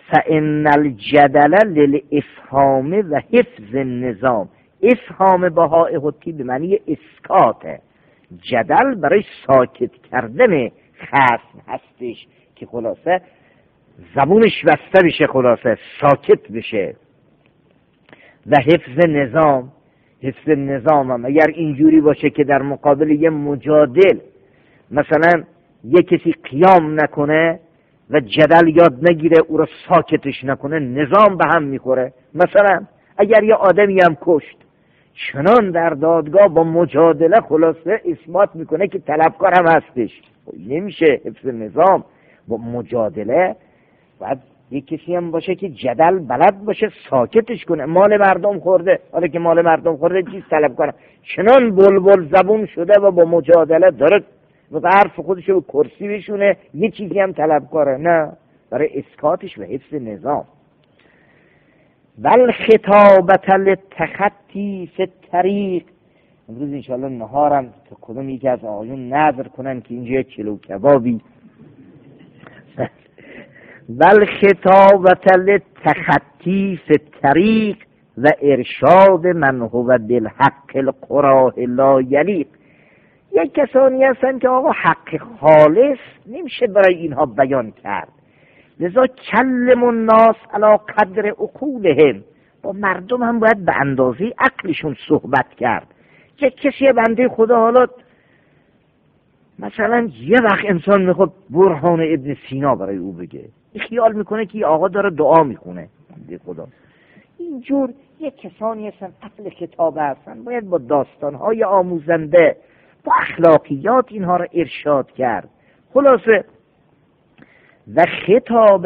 فان الجدل للافهام و حفظ النظام. افهام بهای حطی به معنی اسکاته، جدل برای ساکت کردن خصم هستش که خلاصه زبونش بسته بشه، خلاصه ساکت بشه. و حفظ نظام، حفظ نظام هم اگر اینجوری باشه که در مقابل یه مجادل مثلا یه کسی قیام نکنه و جدل یاد نگیره، او رو ساکتش نکنه، نظام به هم میخوره. مثلا اگر یه آدمی هم کشت، چنان در دادگاه با مجادله خلاصه اثبات میکنه که طلبکار هم هستش، نمیشه حفظ نظام. با مجادله باید یک کسی هم باشه که جدل بلد باشه، ساکتش کنه. مال مردم خورده، حالا که مال مردم خورده چیز طلب کنه، چنان بلبل زبون شده و با مجادله داره و حرف خودش رو کرسی بشونه، یه چیزی هم طلب کنه، نه، برای اسکاتش و حفظ نظام. بل خطابت للتخطی فی الطریق. امروز انشاءالله نهارم تا کدوم یکی از آقایون نظر کنن که اینجا یک کیلو کبابی. بل خطابت للتخطی فی الطریق و ارشاد من هو بالحق القراه لا یلیق. یک کسانی هستن که آقا حق خالص نمیشه برای اینها بیان کرد، لذا کلم الناس علی قدر عقولهم. با مردم هم باید به اندازه عقلشون صحبت کرد. یک کسی بنده خدا، حالا مثلا یه وقت انسان میخواد برهان ابن سینا برای او بگه، خیال میکنه که آقا داره دعا میکنه بنده خدا. اینجور یک کسانی هستن اهل کتاب هستن، باید با داستانهای آموزنده، با اخلاقیات اینها رو ارشاد کرد. خلاصه و خطاب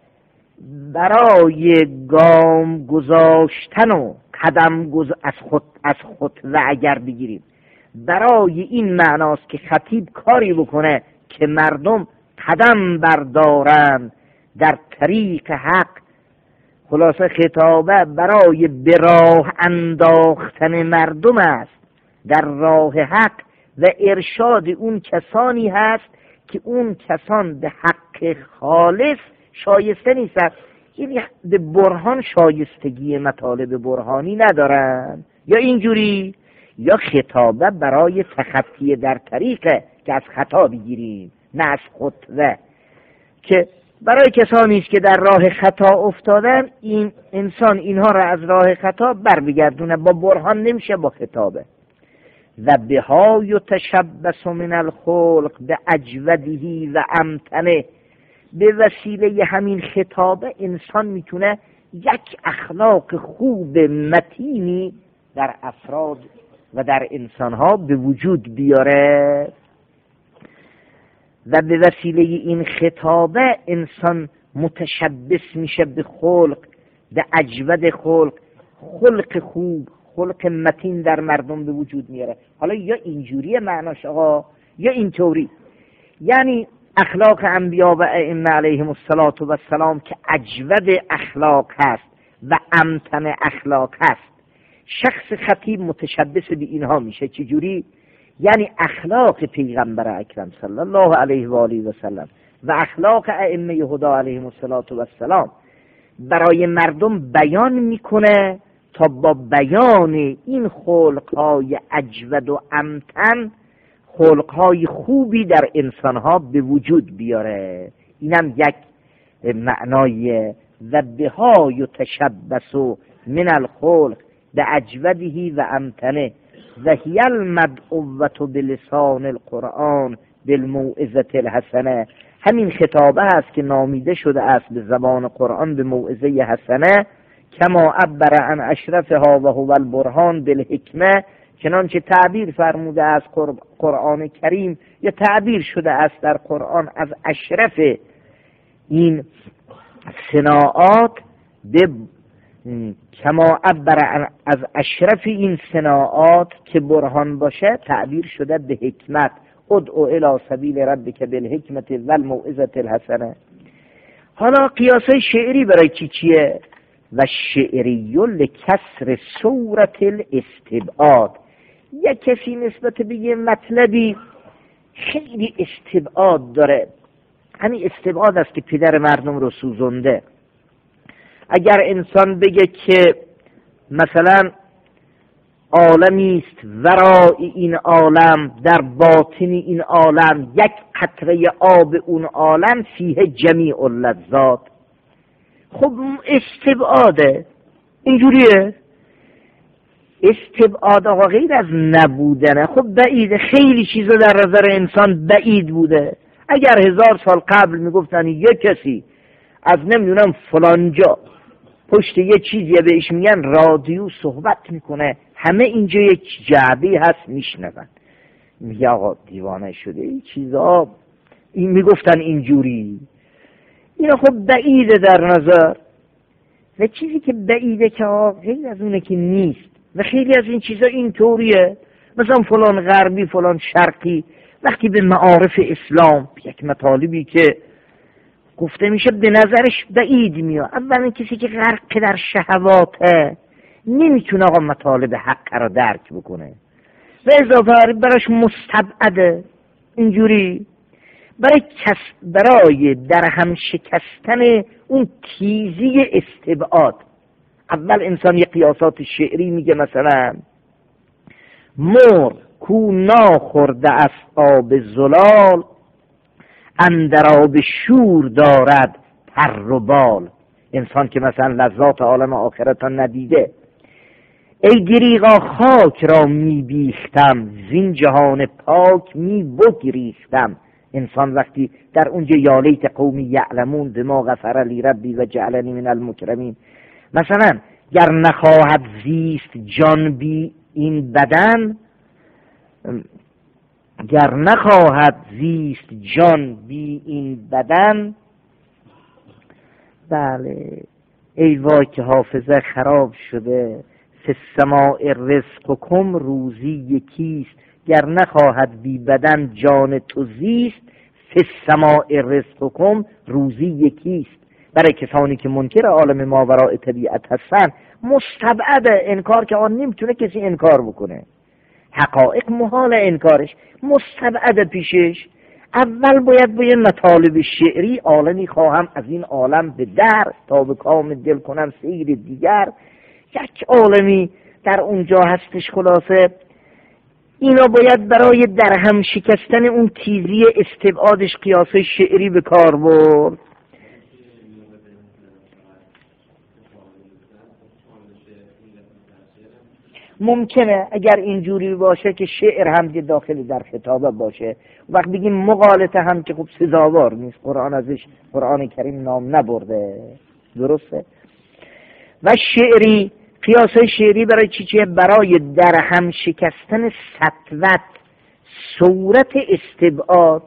برای گام گذاشتن و قدم گذ... از خود از خود و اگر بگیریم برای این معناست که خطیب کاری بکنه که مردم قدم بردارن در طریق حق. خلاصه خطابه برای به راه انداختن مردم است در راه حق و ارشاد اون کسانی هست که اون کسان به حق خالص شایسته نیستند، یعنی به برهان شایستگی مطالب برهانی ندارن، یا اینجوری، یا خطابه برای تخطی در طریقه که از خطا بگیریم، نه از خطوه، که برای کسانی است که در راه خطا افتادن این انسان اینها را از راه خطا بر بگردونه. با برهان نمیشه، با خطابه. و بها یتشبث من الخلق به اجودهی و امتنه. به وسیله همین خطابه انسان میتونه یک اخلاق خوب متینی در افراد و در انسانها به وجود بیاره. و به وسیله این خطابه انسان متشبث میشه به خلق، به اجود خلق، خلق خوب، خلق متین در مردم به وجود میاره. حالا یا اینجوری معناش آقا یا اینطوری، یعنی اخلاق انبیا و ائمه علیهم السلام که اجود اخلاق هست و امتن اخلاق هست. شخص خطیب متشبث به اینها میشه. چجوری؟ یعنی اخلاق پیغمبر اکرم صلی الله علیه و آله و سلم و اخلاق ائمه هدی علیهم السلام برای مردم بیان میکنه تا با بیان این خلقهای اجود و امتن خلقهای خوبی در انسانها به وجود بیاره. اینم یک معنای و بها یتشبث من الخلق به اجودهی و امتنه و هی المدعوة بلسان القرآن بالموعظة الحسنه. همین خطابه است که نامیده شده است به زبان قرآن به موعظه حسنه، کما عبر عن اشرفها و هو البرهان بالحکمه، چنانچه تعبیر فرموده از قرآن کریم یا تعبیر شده است در قرآن از اشرف این صناعات، به کما عبر از اشرف این صناعات که برهان باشه تعبیر شده به حکمت. ادعو الی سبیل ربک بالحکمت و الموعظة الحسنه. حالا قیاسای شعری برای چی چیه؟ و شعری لکسر صورت الاستبعاد. یک کسی نسبت به یه مطلبی خیلی استبعاد داره، همین استبعاد است که پدر مردم رو سوزنده. اگر انسان بگه که مثلا عالمی است ورای این عالم، در باطن این عالم یک قطره آب اون عالم فیه جمیع اللذات، خب استبعاده، اینجوریه استبعاد آقا، غیر از نبودنه. خب بعیده، خیلی چیزا در نظر انسان بعید بوده. اگر هزار سال قبل میگفتن یه کسی از نمیدونم فلانجا پشت یه چیزی بهش میگن رادیو صحبت میکنه، همه اینجا یک جعبه هست میشنون، میگه آقا دیوانه شده این چیزا، این میگفتن اینجوری. اینا خب بعیده در نظر، و چیزی که بعیده که آقا غیر از اونه که نیست. و خیلی از این چیزا اینطوریه، مثلا فلان غربی فلان شرقی وقتی به معارف اسلام یک مطالبی که گفته میشه به نظرش بعید میاد، اولا کسی که غرق در شهواته نمیتونه آقا مطالب حق را درک بکنه، و اضافه براش مستبعده. اینجوری برای کس برای در هم شکستن اون تیزی استبعاد، اول انسان یه قیاسات شعری میگه، مثلا مر کو ناخورده از آب زلال، اندر آب شور دارد پر و بال. انسان که مثلا لذات عالم آخرت ندیده، ای دریغا خاک را میبیختم، زین جهان پاک میبگریختم. انسان وقتی در اونجا یا لیت قومی یعلمون بما غفر لی ربی و جعلنی من المکرمین، مثلا گر نخواهد زیست جان بی این بدن، گر نخواهد زیست جان بی این بدن، بله ای وای که حافظه خراب شده، فی السماء رزقکم روزی یکیست، گر نخواهد بی بدن جان تو زیست، فی السماء رزقکم روزی یکیست. برای کسانی که منکر عالم ماوراء طبیعت هستن مستبعد انکار، که آن نمیتونه کسی انکار بکنه، حقایق محال انکارش، مستبعد پیشش. اول باید با یه مطالب شعری عالمی خواهم از این عالم به در، تا به کام دل کنم سیر دیگر، یک عالمی در اونجا هستش. خلاصه اینا باید برای در هم شکستن اون تیزی استبعادش قیاس شعری به کار برد. ممکنه اگر اینجوری باشه که شعر هم که داخل در خطابه باشه، وقت بگیم مغالطه هم که خب سزاوار نیست، قرآن ازش قرآن کریم نام نبرده، درسته. و شعری، قیاس شعری برای چی چیه؟ برای در هم شکستن سطوت صورت استبعاد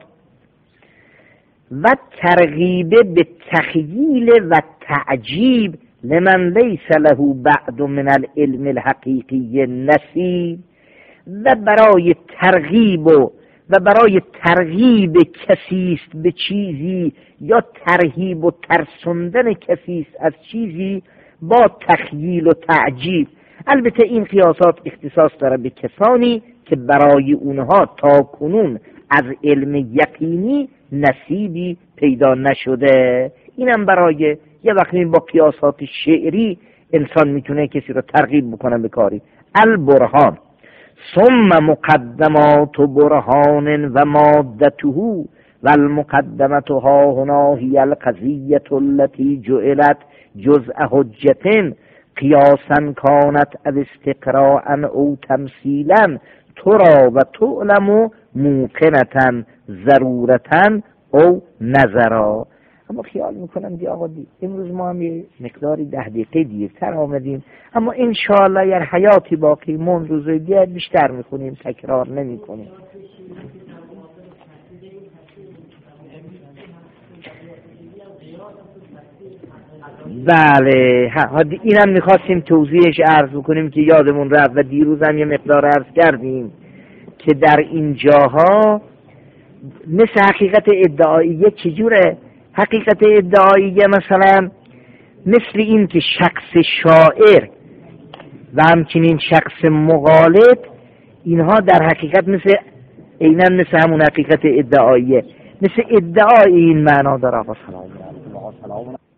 و ترغیب به تخییل و تعجیب لمن لیس له بعد من العلم الحقیقی نصیب، و برای ترغیب و و برای ترغیب کسیست به چیزی، یا ترهیب و ترسوندن کسیست از چیزی با تخییل و تعجیب. البته این قیاسات اختصاص داره به کسانی که برای اونها تا کنون از علم یقینی نصیبی پیدا نشده. اینم برای یه وقتی با قیاسات شعری انسان میتونه کسی رو ترغیب بکنه به کاری. البرهان ثم مقدمات برهان و مادته و المقدمت ها هنا هی القضیة التي جعلت جزء حجة قیاسا کانت او استقراء او تمثیلا ترا و تعلم موقنة ضرورة او نظرا. اما خیال میکنم دی آقا دی امروز ما هم یه مقداری ده دقیقه دیرتر آمدیم، اما انشاءالله گر حیاتی باقی من روزای دیگر بیشتر میخونیم، تکرار نمی کنیم. بله اینم میخواستیم توضیحش عرض بکنیم که یادمون رفت، و دیروز هم یه مقدار عرض کردیم که در این جاها مثل حقیقت ادعاییه چجوره؟ حقیقت ادعاییه مثلا مثل این که شخص شاعر و همچنین شخص مغالط، اینها در حقیقت مثل عیناً مثل همون حقیقت ادعاییه، مثل ادعای این معنا داره. سلام علیکم.